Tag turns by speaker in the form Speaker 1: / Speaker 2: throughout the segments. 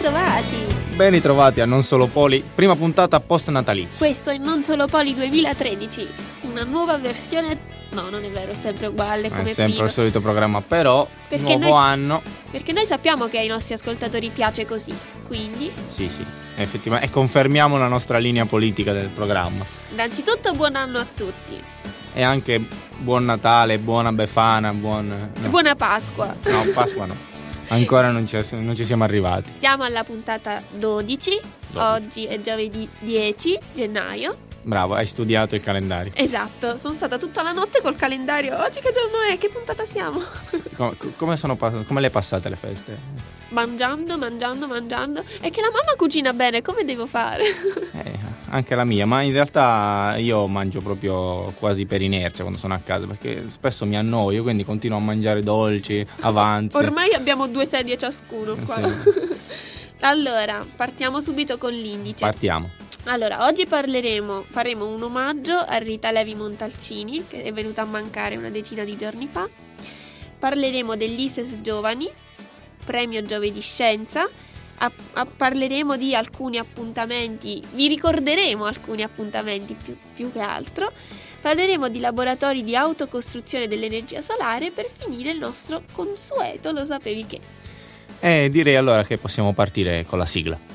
Speaker 1: Ben ritrovati a Non Solo Poli, prima puntata post natalizia.
Speaker 2: Questo è Non Solo Poli 2013, una nuova versione. No, non è vero, è sempre uguale come
Speaker 1: È sempre
Speaker 2: prima.
Speaker 1: il solito programma, però
Speaker 2: Perché
Speaker 1: nuovo anno.
Speaker 2: Perché noi sappiamo che ai nostri ascoltatori piace così, quindi
Speaker 1: Sì, effettivamente, e confermiamo la nostra linea politica del programma.
Speaker 2: innanzitutto buon anno a tutti.
Speaker 1: E anche buon Natale, buona Befana, buona
Speaker 2: Pasqua.
Speaker 1: No, Pasqua no. Ancora non ci siamo arrivati.
Speaker 2: Siamo alla puntata 12. Oggi è giovedì 10 gennaio.
Speaker 1: Bravo, hai studiato il calendario.
Speaker 2: Esatto, sono stata tutta la notte col calendario. Oggi che giorno è? Che puntata siamo?
Speaker 1: Come le passate le feste?
Speaker 2: Mangiando. È che la mamma cucina bene, come devo fare?
Speaker 1: Anche la mia, ma in realtà io mangio proprio quasi per inerzia quando sono a casa, perché spesso mi annoio, quindi continuo a mangiare dolci, avanzi.
Speaker 2: Ormai abbiamo 2 sedie ciascuno qua.
Speaker 1: Sì.
Speaker 2: Allora, partiamo subito con l'indice.
Speaker 1: Partiamo.
Speaker 2: Allora, oggi faremo un omaggio a Rita Levi Montalcini, che è venuta a mancare una decina di giorni fa. Parleremo dell'ISES Giovani, premio Giovedì Scienza. Parleremo di alcuni appuntamenti, vi ricorderemo alcuni appuntamenti più che altro. Parleremo di laboratori di autocostruzione dell'energia solare, per finire il nostro consueto Lo sapevi che?
Speaker 1: Direi allora che possiamo partire con la sigla.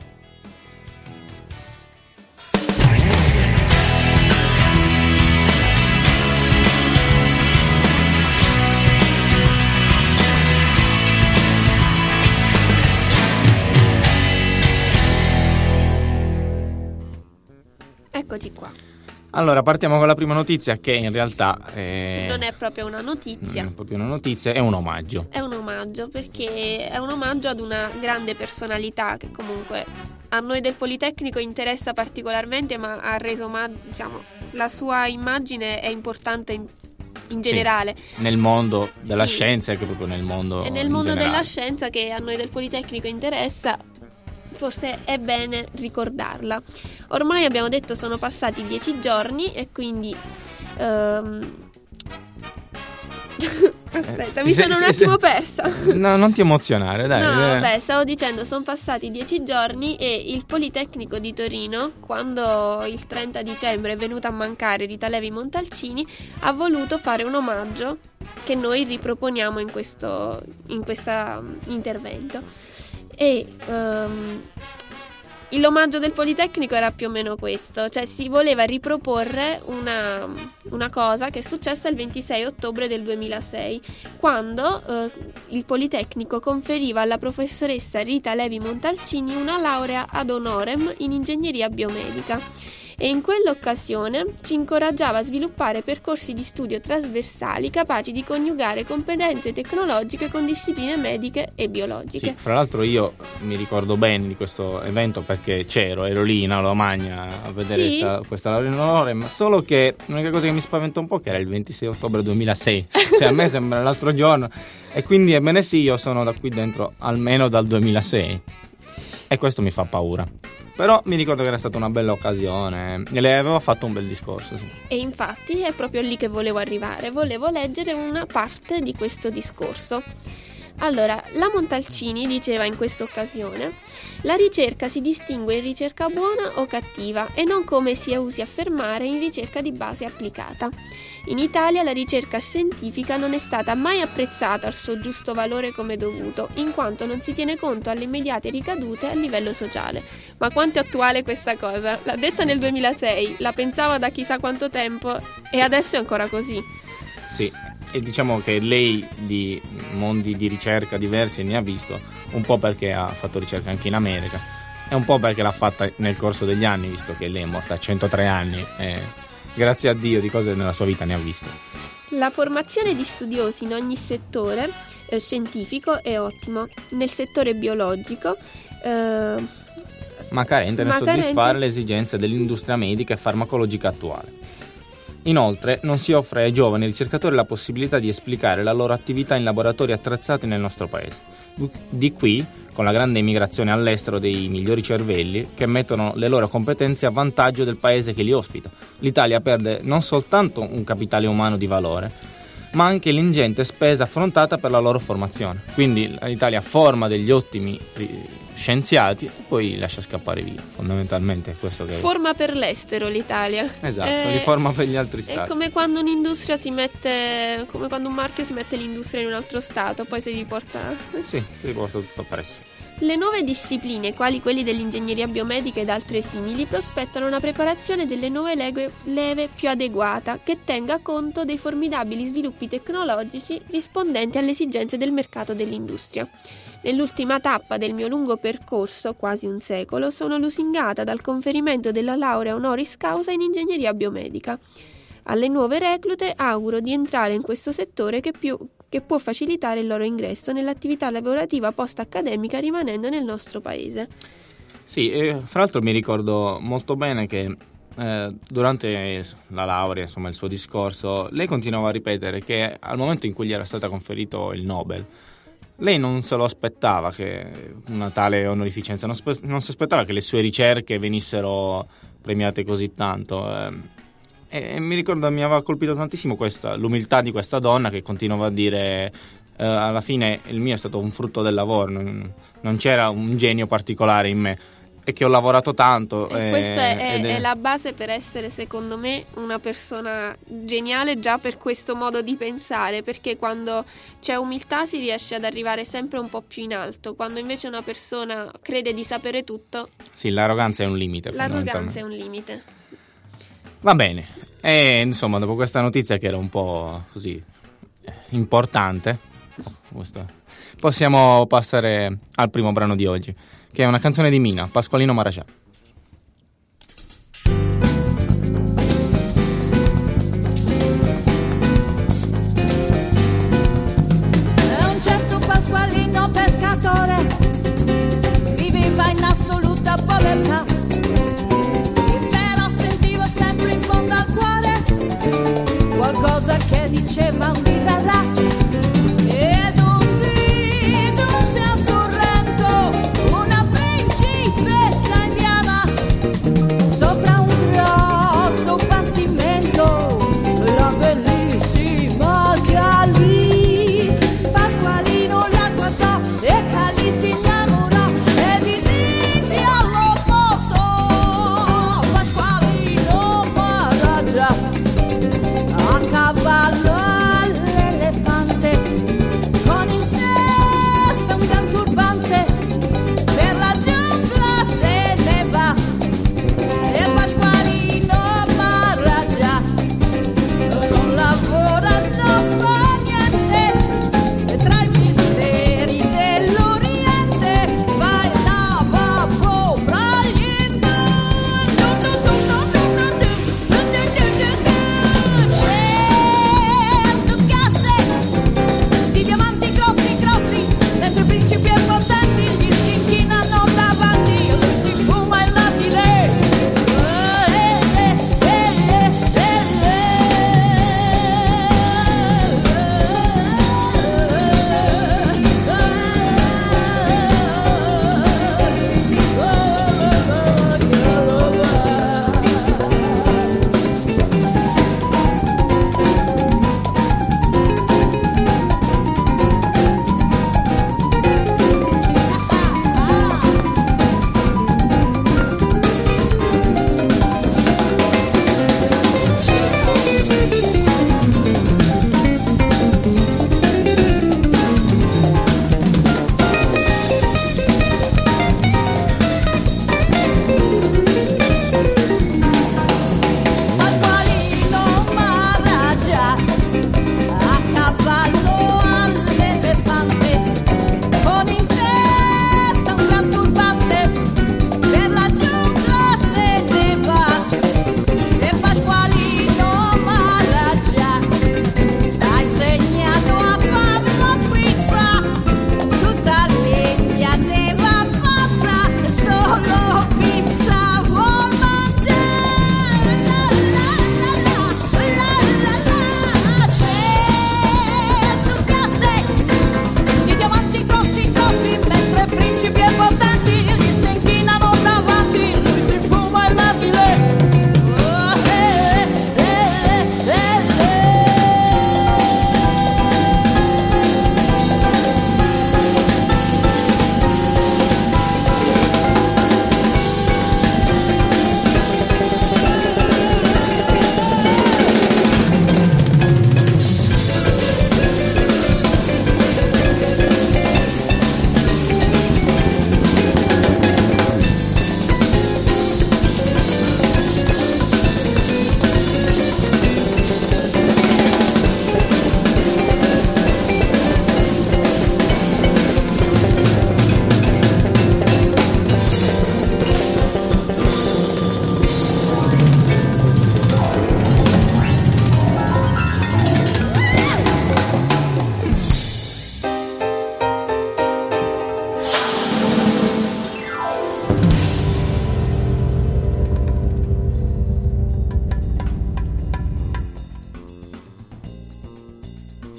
Speaker 2: Eccoci qua.
Speaker 1: Allora, partiamo con la prima notizia, che in realtà
Speaker 2: non è proprio una notizia.
Speaker 1: Non è proprio una notizia, è un omaggio.
Speaker 2: È un omaggio, perché è un omaggio ad una grande personalità che comunque a noi del Politecnico interessa particolarmente, ma ha reso omaggio, diciamo, la sua immagine è importante in generale.
Speaker 1: Sì, nel mondo della scienza, e che proprio nel mondo.
Speaker 2: E nel mondo della scienza, che a noi del Politecnico interessa, forse è bene ricordarla. Ormai abbiamo detto sono passati 10 giorni e quindi aspetta, mi sono un attimo persa.
Speaker 1: No, non ti emozionare, dai.
Speaker 2: No, vabbè, stavo dicendo, sono passati 10 giorni e il Politecnico di Torino, quando il 30 dicembre è venuta a mancare Rita Levi Montalcini, ha voluto fare un omaggio che noi riproponiamo in questo intervento. E l'omaggio del Politecnico era più o meno questo, cioè si voleva riproporre una cosa che è successa il 26 ottobre del 2006, quando il Politecnico conferiva alla professoressa Rita Levi Montalcini una laurea ad honorem in ingegneria biomedica. E in quell'occasione ci incoraggiava a sviluppare percorsi di studio trasversali capaci di coniugare competenze tecnologiche con discipline mediche e biologiche.
Speaker 1: Sì, fra l'altro io mi ricordo bene di questo evento perché ero lì in Aula Magna a vedere
Speaker 2: sì?
Speaker 1: questa laurea in onore, ma solo che l'unica cosa che mi spaventa un po' che era il 26 ottobre 2006, cioè a me sembra l'altro giorno, e quindi ebbene sì, io sono da qui dentro almeno dal 2006 e questo mi fa paura. Però mi ricordo che era stata una bella occasione e lei aveva fatto un bel discorso. Sì.
Speaker 2: E infatti è proprio lì che volevo arrivare. Volevo leggere una parte di questo discorso. Allora, la Montalcini diceva in questa occasione: la ricerca si distingue in ricerca buona o cattiva e non, come si usi affermare, in ricerca di base applicata. In Italia la ricerca scientifica non è stata mai apprezzata al suo giusto valore come dovuto, in quanto non si tiene conto alle immediate ricadute a livello sociale. Ma quanto è attuale questa cosa? L'ha detta nel 2006, la pensava da chissà quanto tempo e adesso è ancora così.
Speaker 1: Sì, e diciamo che lei di mondi di ricerca diversi ne ha visto, un po' perché ha fatto ricerca anche in America e un po' perché l'ha fatta nel corso degli anni, visto che lei è morta a 103 anni e grazie a Dio di cose nella sua vita ne ha viste.
Speaker 2: La formazione di studiosi in ogni settore scientifico è ottimo. Nel settore biologico
Speaker 1: ma carente nel soddisfare le esigenze dell'industria medica e farmacologica attuale. Inoltre non si offre ai giovani ricercatori la possibilità di esplicare la loro attività in laboratori attrezzati nel nostro paese. Di qui, con la grande emigrazione all'estero dei migliori cervelli che mettono le loro competenze a vantaggio del paese che li ospita, l'Italia perde non soltanto un capitale umano di valore, ma anche l'ingente spesa affrontata per la loro formazione. Quindi l'Italia forma degli ottimi scienziati e poi li lascia scappare via, fondamentalmente è questo che
Speaker 2: forma per l'estero l'Italia.
Speaker 1: Esatto, li forma per gli altri stati.
Speaker 2: È come quando un'industria come quando un marchio si mette l'industria in un altro stato, poi si riporta
Speaker 1: tutto presso.
Speaker 2: Le nuove discipline, quali quelli dell'ingegneria biomedica ed altre simili, prospettano una preparazione delle nuove leve più adeguata, che tenga conto dei formidabili sviluppi tecnologici rispondenti alle esigenze del mercato dell'industria. Nell'ultima tappa del mio lungo percorso, quasi un secolo, sono lusingata dal conferimento della laurea honoris causa in ingegneria biomedica. Alle nuove reclute auguro di entrare in questo settore che può facilitare il loro ingresso nell'attività lavorativa post-accademica rimanendo nel nostro paese.
Speaker 1: Sì, fra l'altro mi ricordo molto bene che durante la laurea, insomma il suo discorso, lei continuava a ripetere che al momento in cui gli era stato conferito il Nobel, lei non se lo aspettava che una tale onorificenza, non si aspettava che le sue ricerche venissero premiate così tanto. E mi ricordo, mi aveva colpito tantissimo l'umiltà di questa donna che continuava a dire alla fine il mio è stato un frutto del lavoro, non c'era un genio particolare in me, e che ho lavorato tanto.
Speaker 2: E questa è la base per essere, secondo me, una persona geniale già per questo modo di pensare, perché quando c'è umiltà si riesce ad arrivare sempre un po' più in alto, quando invece una persona crede di sapere tutto.
Speaker 1: Sì, l'arroganza è un limite.
Speaker 2: L'arroganza è un limite.
Speaker 1: Va bene, e insomma dopo questa notizia che era un po' così importante, possiamo passare al primo brano di oggi, che è una canzone di Mina, Pasqualino Marascià.
Speaker 3: Un certo Pasqualino pescatore viveva in assoluta povertà, sempre in fondo al cuore qualcosa che diceva un dì verrà, ed un dì giunse a Sorrento una principessa indiana sopra un grosso bastimento, la bellissima Calì. Pasqualino la guardò e Calì si innamorò e di dritti allo moto Pasqualino a cavallo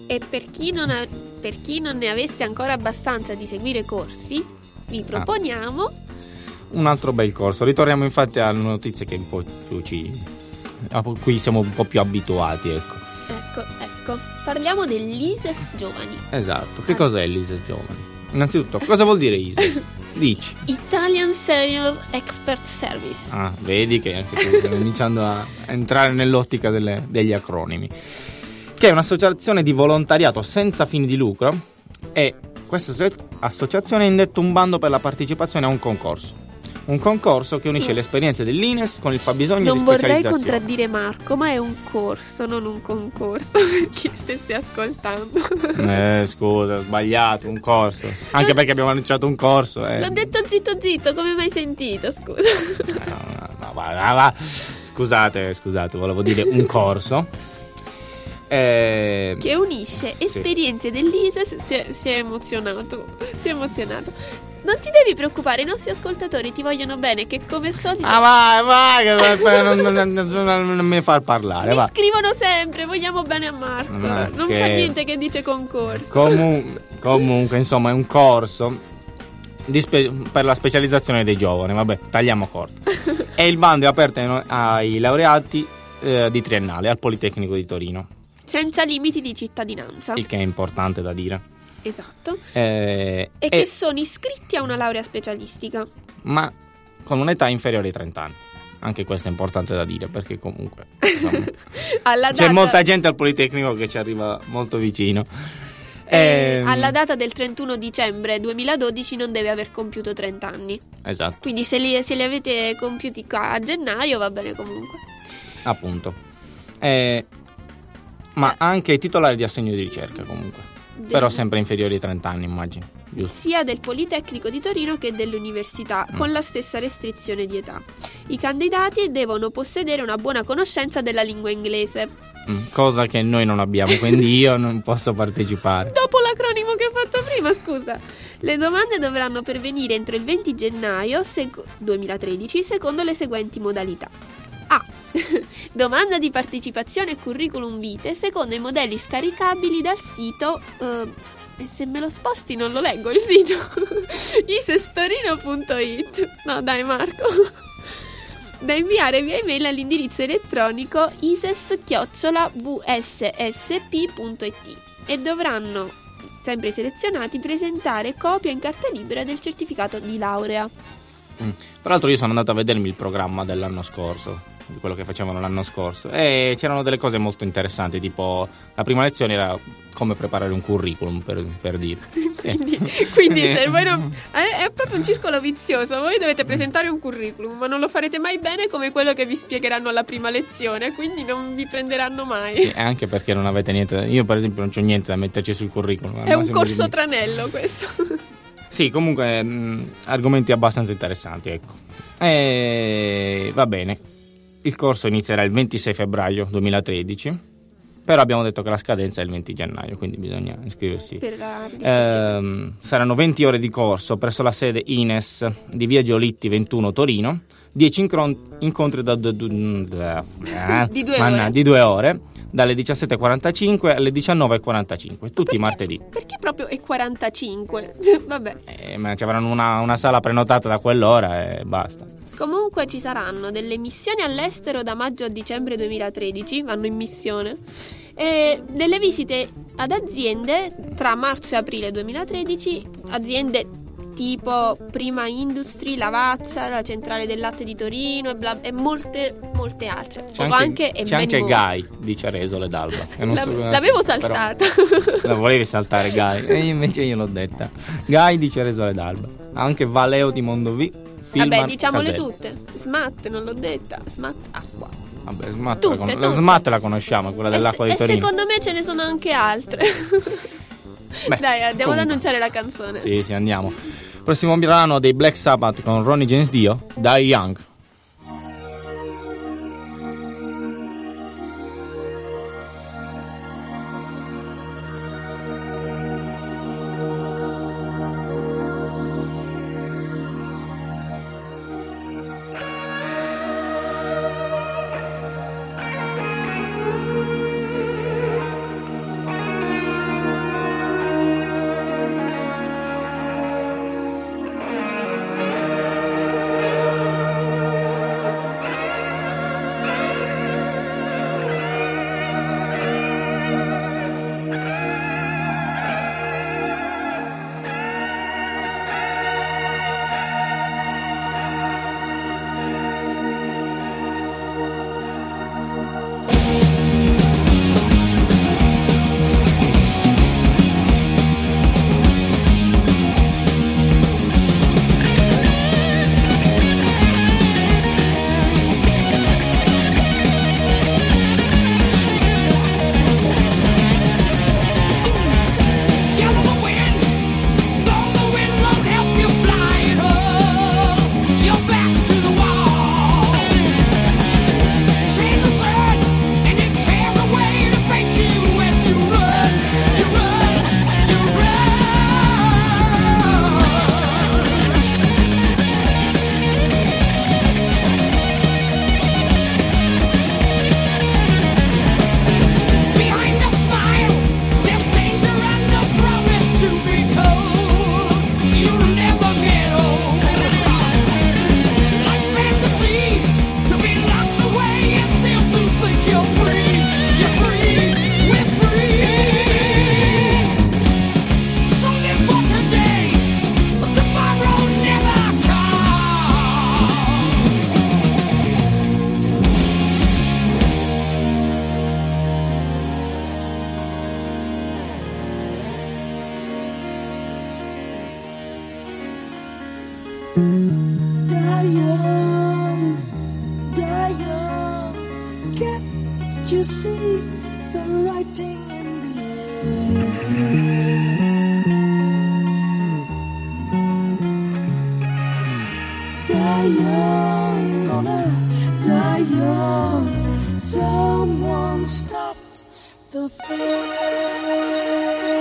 Speaker 2: E per chi non ne avesse ancora abbastanza di seguire corsi, vi proponiamo
Speaker 1: un altro bel corso. Ritorniamo infatti alle notizie che un po' più a cui siamo un po' più abituati, ecco.
Speaker 2: Ecco, parliamo dell'ISES Giovani.
Speaker 1: Esatto. Che cos'è l'ISES Giovani? Innanzitutto, cosa vuol dire ISES? Dici.
Speaker 2: Italian Senior Expert Service.
Speaker 1: Vedi che anche tu stai iniziando a entrare nell'ottica degli acronimi. Che è un'associazione di volontariato senza fini di lucro, e questa associazione ha indetto un bando per la partecipazione a un concorso. Un concorso che unisce le esperienze dell'INES con il fabbisogno di specializzazione.
Speaker 2: Non vorrei contraddire Marco, ma è un corso, non un concorso, per chi stessi ascoltando.
Speaker 1: Scusa, ho sbagliato, un corso. Anche perché abbiamo annunciato un corso.
Speaker 2: L'ho detto zitto, come mai sentito, scusa?
Speaker 1: No, va. Scusate, volevo dire un corso.
Speaker 2: Che unisce esperienze dell'ISES. Si è emozionato. Non ti devi preoccupare, i nostri ascoltatori ti vogliono bene, che come solito
Speaker 1: vai, non mi far parlare.
Speaker 2: mi
Speaker 1: va.
Speaker 2: scrivono sempre, vogliamo bene a Marco. Non fa niente che dice concorso.
Speaker 1: Comunque, insomma, è un corso per la specializzazione dei giovani. Vabbè, tagliamo corto. E il bando è aperto ai laureati di triennale al Politecnico di Torino.
Speaker 2: Senza limiti di cittadinanza.
Speaker 1: Il che è importante da dire.
Speaker 2: Esatto. Che sono iscritti a una laurea specialistica.
Speaker 1: Ma con un'età inferiore ai 30 anni. Anche questo è importante da dire, perché comunque insomma, c'è molta gente al Politecnico che ci arriva molto vicino.
Speaker 2: Alla data del 31 dicembre 2012 non deve aver compiuto 30 anni.
Speaker 1: Esatto.
Speaker 2: Quindi se li avete compiuti qua a gennaio va bene comunque.
Speaker 1: Appunto. Ma anche i titolari di assegno di ricerca comunque. Però sempre inferiori ai 30 anni, immagino. Giusto?
Speaker 2: Sia del Politecnico di Torino che dell'università, con la stessa restrizione di età. I candidati devono possedere una buona conoscenza della lingua inglese.
Speaker 1: Cosa che noi non abbiamo, quindi io non posso partecipare.
Speaker 2: Dopo l'acronimo che ho fatto prima, scusa. Le domande dovranno pervenire entro il 20 gennaio 2013 secondo le seguenti modalità. A. Domanda di partecipazione e curriculum vitae secondo i modelli scaricabili dal sito e se me lo sposti non lo leggo il sito isestorino.it. No dai Marco. Da inviare via email all'indirizzo elettronico ises@vssp.it e dovranno, sempre selezionati, presentare copia in carta libera del certificato di laurea.
Speaker 1: Tra l'altro io sono andato a vedermi il programma dell'anno scorso, di quello che facevano l'anno scorso, e c'erano delle cose molto interessanti, tipo la prima lezione era come preparare un curriculum, per dire.
Speaker 2: Quindi se voi è proprio un circolo vizioso. Voi dovete presentare un curriculum, ma non lo farete mai bene come quello che vi spiegheranno alla prima lezione, quindi non vi prenderanno mai.
Speaker 1: Sì, anche perché non avete niente. Io per esempio non c'ho niente da metterci sul curriculum.
Speaker 2: È un corso tranello questo.
Speaker 1: Sì, comunque argomenti abbastanza interessanti, ecco. Va bene. Il corso inizierà il 26 febbraio 2013. Però abbiamo detto che la scadenza è il 20 gennaio, quindi bisogna iscriversi.
Speaker 2: Per la registrazione.
Speaker 1: Saranno 20 ore di corso presso la sede INES di via Giolitti 21 Torino, 10 incontri di 2 ore, dalle 17.45 alle 19.45, tutti i martedì.
Speaker 2: Perché proprio è 45? Vabbè.
Speaker 1: Ma ci avranno una sala prenotata da quell'ora e basta.
Speaker 2: Comunque ci saranno delle missioni all'estero da maggio a dicembre 2013, vanno in missione, e delle visite ad aziende tra marzo e aprile 2013, aziende tipo Prima Industry, Lavazza, la centrale del latte di Torino e molte altre.
Speaker 1: C'è anche Gai di Ceresole d'Alba.
Speaker 2: L'avevo saltata.
Speaker 1: La volevi saltare Gai, e invece io l'ho detta. Gai di Ceresole d'Alba. Anche Valeo di Mondovì.
Speaker 2: Vabbè, diciamole tutte. SMAT, non l'ho detta. SMAT acqua.
Speaker 1: Vabbè, la SMAT la conosciamo, quella dell'acqua di Torino.
Speaker 2: E secondo me ce ne sono anche altre.
Speaker 1: Beh,
Speaker 2: dai, andiamo ad annunciare la canzone.
Speaker 1: Sì, andiamo. Prossimo brano dei Black Sabbath con Ronnie James Dio, Die Young.
Speaker 3: Die young, die young. Can't you see the writing in the air? Die young, gonna die young. Someone stopped the fear.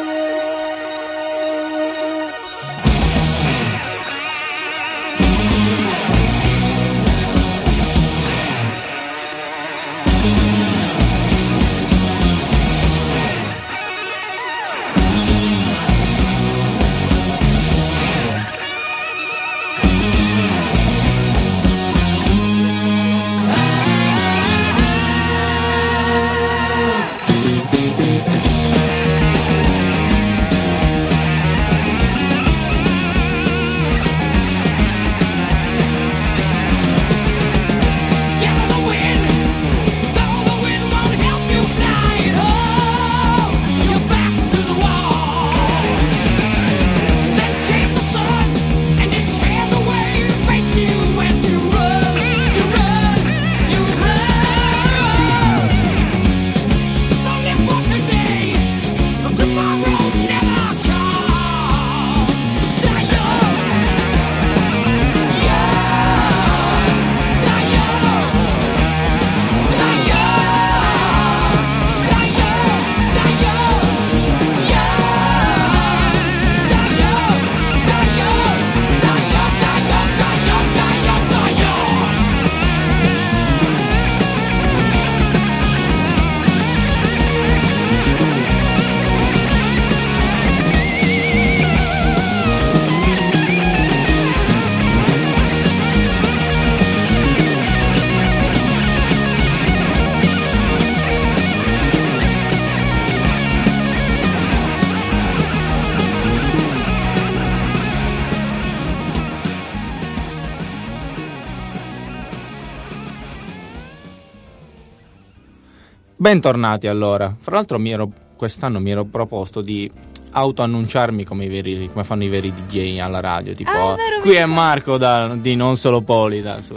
Speaker 1: Bentornati allora. Fra l'altro quest'anno mi ero proposto di autoannunciarmi come fanno i veri DJ alla radio, tipo qui è Marco di Non Solo Poli,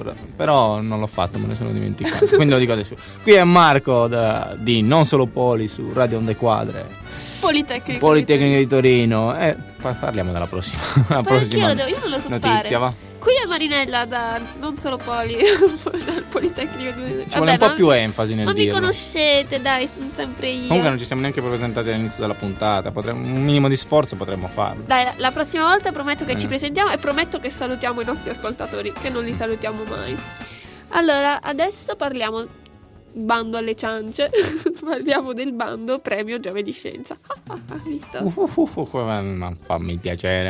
Speaker 1: però non l'ho fatto, me ne sono dimenticato. Quindi lo dico adesso. Qui è Marco di Non Solo Poli su Radio Onde Quadre. Politecnica di Torino. Parliamo della prossima.
Speaker 2: Io non lo so
Speaker 1: notizia,
Speaker 2: fare.
Speaker 1: va.
Speaker 2: Qui è Marinella da Non Solo Poli, dal Politecnico.
Speaker 1: Ci vuole un po' più enfasi nel
Speaker 2: dirlo.
Speaker 1: dirlo.
Speaker 2: Ma mi conoscete, dai, sono sempre io.
Speaker 1: Comunque non ci siamo neanche presentati all'inizio della puntata. Un minimo di sforzo potremmo farlo.
Speaker 2: Dai, la prossima volta prometto che ci presentiamo e prometto che salutiamo i nostri ascoltatori, che non li salutiamo mai. Allora, adesso parliamo bando alle ciance. Parliamo del bando Premio Giove di Scienza. Visto?
Speaker 1: Ma fammi piacere.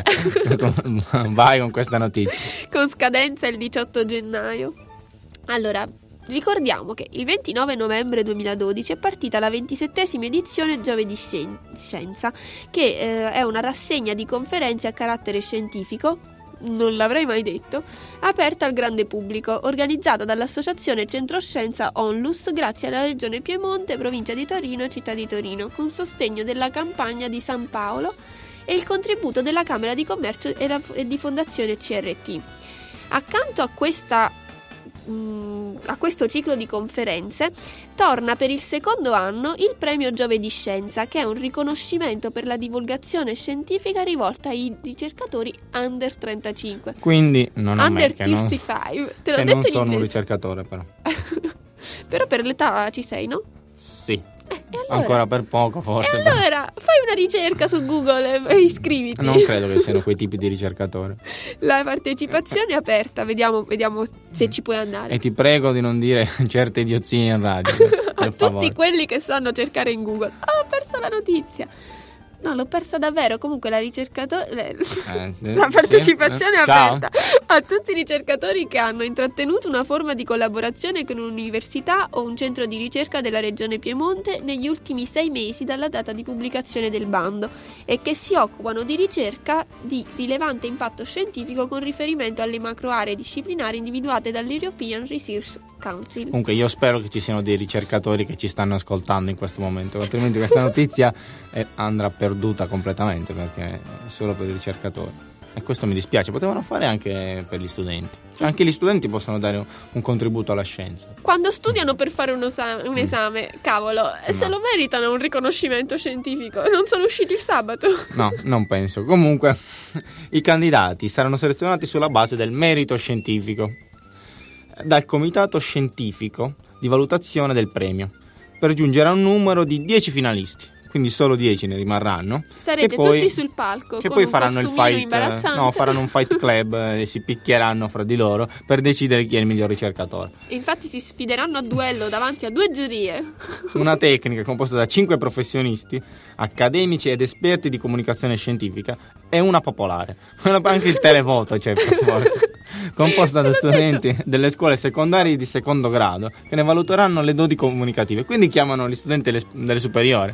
Speaker 1: Vai con questa notizia.
Speaker 2: Con scadenza il 18 gennaio. Allora, ricordiamo che il 29 novembre 2012 è partita la 27esima edizione Giove di Scienza, che è una rassegna di conferenze a carattere scientifico, non l'avrei mai detto, aperta al grande pubblico, organizzata dall'associazione Centroscienza Onlus grazie alla Regione Piemonte, provincia di Torino e città di Torino, con sostegno della campagna di San Paolo e il contributo della Camera di Commercio e di Fondazione CRT. Accanto a questo ciclo di conferenze torna per il secondo anno il Premio Giove di Scienza, che è un riconoscimento per la divulgazione scientifica rivolta ai ricercatori under 35.
Speaker 1: Quindi non a
Speaker 2: under
Speaker 1: me,
Speaker 2: 35. Te l'ho
Speaker 1: che
Speaker 2: detto
Speaker 1: non
Speaker 2: in
Speaker 1: sono un
Speaker 2: inglese.
Speaker 1: Ricercatore però.
Speaker 2: Però per l'età ci sei, no?
Speaker 1: Sì.
Speaker 2: Allora,
Speaker 1: ancora per poco forse.
Speaker 2: E allora fai una ricerca su Google e iscriviti.
Speaker 1: Non credo che siano quei tipi di ricercatori.
Speaker 2: La partecipazione è aperta, vediamo se ci puoi andare.
Speaker 1: E ti prego di non dire certe idiozie in radio.
Speaker 2: A tutti quelli che sanno cercare in Google. Ho perso la notizia. No, l'ho persa davvero. Comunque la partecipazione è aperta a tutti i ricercatori che hanno intrattenuto una forma di collaborazione con un'università o un centro di ricerca della regione Piemonte negli ultimi 6 mesi dalla data di pubblicazione del bando e che si occupano di ricerca di rilevante impatto scientifico con riferimento alle macro aree disciplinari individuate dall'European Research Council.
Speaker 1: Comunque io spero che ci siano dei ricercatori che ci stanno ascoltando in questo momento, altrimenti questa notizia andrà perduta completamente, perché è solo per i ricercatori. E questo mi dispiace, potevano fare anche per gli studenti. Anche gli studenti possono dare un contributo alla scienza.
Speaker 2: Quando studiano per fare un esame, cavolo, se lo meritano un riconoscimento scientifico. Non sono usciti il sabato.
Speaker 1: No, non penso. Comunque, i candidati saranno selezionati sulla base del merito scientifico dal comitato scientifico di valutazione del premio, per giungere a un numero di 10 finalisti. Quindi solo 10 ne rimarranno.
Speaker 2: Sarete tutti sul palco
Speaker 1: che
Speaker 2: con
Speaker 1: poi
Speaker 2: un
Speaker 1: faranno il
Speaker 2: costumino
Speaker 1: fight.
Speaker 2: imbarazzante.
Speaker 1: No, faranno un fight club e si picchieranno fra di loro per decidere chi è il miglior ricercatore.
Speaker 2: Infatti si sfideranno a duello davanti a 2 giurie.
Speaker 1: Una tecnica composta da 5 professionisti, accademici ed esperti di comunicazione scientifica e una popolare. Anche il televoto c'è, forse. Composta da studenti delle scuole secondarie di secondo grado che ne valuteranno le doti comunicative. Quindi chiamano gli studenti delle superiori.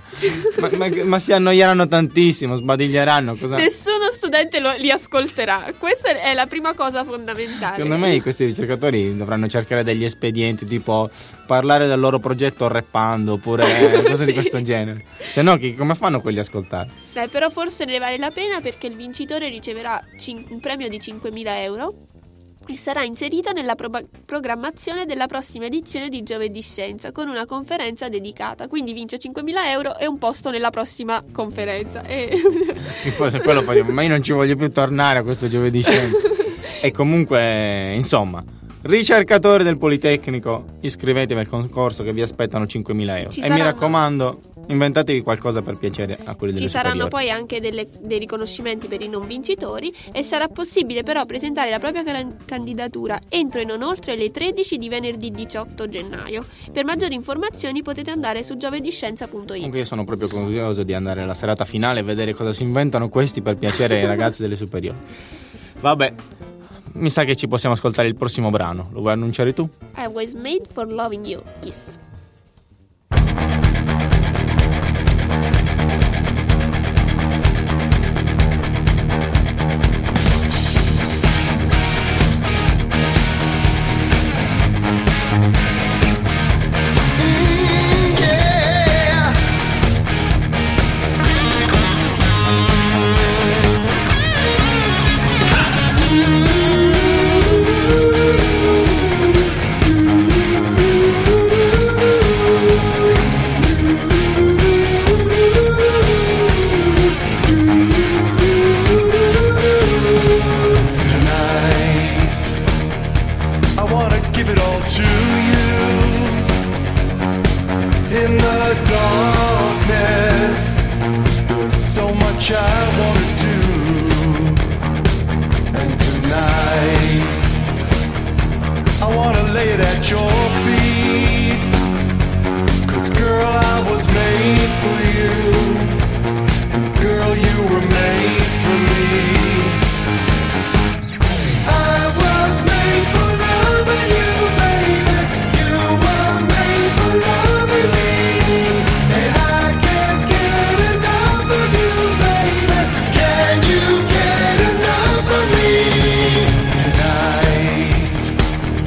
Speaker 1: Ma si annoieranno tantissimo, sbadiglieranno.
Speaker 2: Nessuno studente li ascolterà. Questa è la prima cosa fondamentale.
Speaker 1: Secondo me questi ricercatori dovranno cercare degli espedienti, tipo parlare del loro progetto rappando, oppure cose di questo genere. Se no, come fanno quelli a ascoltare?
Speaker 2: Però forse ne vale la pena, perché il vincitore riceverà un premio di 5.000 euro e sarà inserito nella programmazione della prossima edizione di Giovedì Scienza, con una conferenza dedicata. Quindi vince 5.000 euro e un posto nella prossima conferenza. E
Speaker 1: forse quello poi, ma io non ci voglio più tornare a questo Giovedì Scienza. E comunque, insomma, ricercatori del Politecnico, iscrivetevi al concorso che vi aspettano 5.000 euro. E mi raccomando, inventatevi qualcosa per piacere a quelli delle superiori.
Speaker 2: Ci saranno poi anche dei riconoscimenti per i non vincitori, e sarà possibile però presentare la propria candidatura entro e non oltre le 13 di venerdì 18 gennaio. Per maggiori informazioni potete andare su giovediscienza.it.
Speaker 1: Comunque io sono proprio curioso di andare alla serata finale e vedere cosa si inventano questi per piacere ai ragazzi delle superiori. Vabbè, mi sa che ci possiamo ascoltare il prossimo brano. Lo vuoi annunciare tu?
Speaker 2: I was made for loving you. Kiss.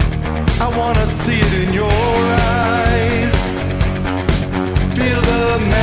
Speaker 4: See it in your eyes. Feel the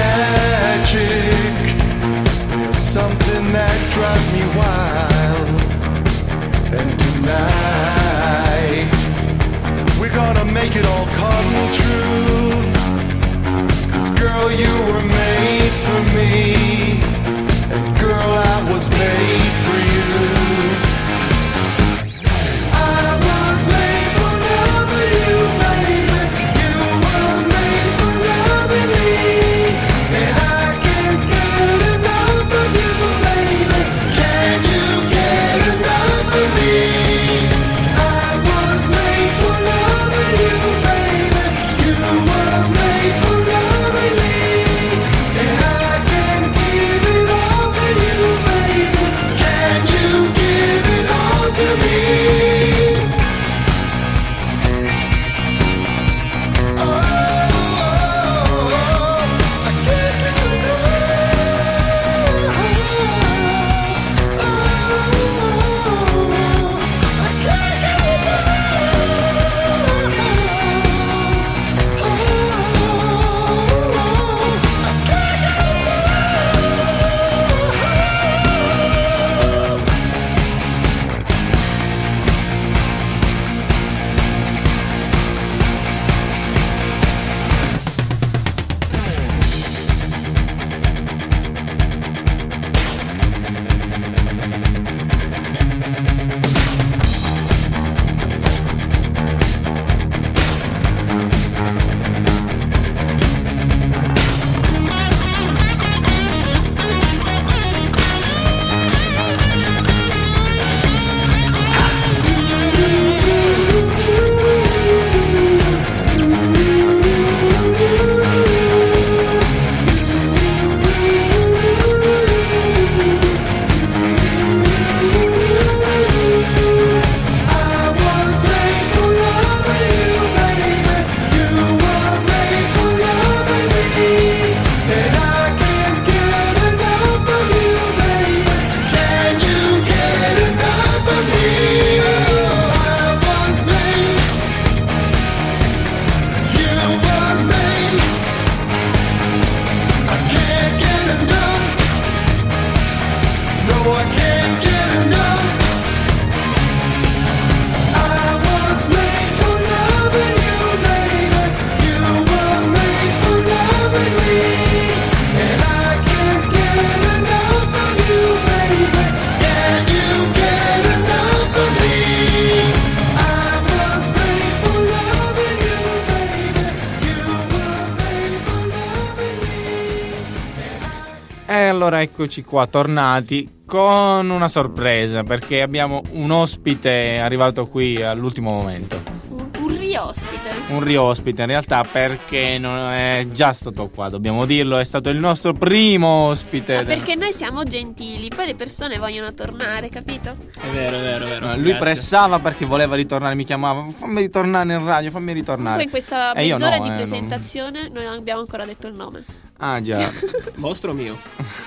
Speaker 1: E allora eccoci qua, tornati con una sorpresa, perché abbiamo un ospite arrivato qui all'ultimo momento.
Speaker 2: Un riospite.
Speaker 1: Un riospite in realtà, perché non è già stato qua, dobbiamo dirlo, è stato il nostro primo ospite.
Speaker 2: Ma perché noi siamo gentili, poi le persone vogliono tornare, capito?
Speaker 4: È vero.
Speaker 1: Lui
Speaker 4: Grazie.
Speaker 1: pressava perché voleva ritornare, mi chiamava, fammi ritornare in radio, fammi ritornare.
Speaker 2: Comunque in questa
Speaker 1: E io
Speaker 2: mezz'ora
Speaker 1: no,
Speaker 2: di
Speaker 1: non-
Speaker 2: presentazione noi non abbiamo ancora detto il nome.
Speaker 1: Ah già.
Speaker 4: Vostro o mio?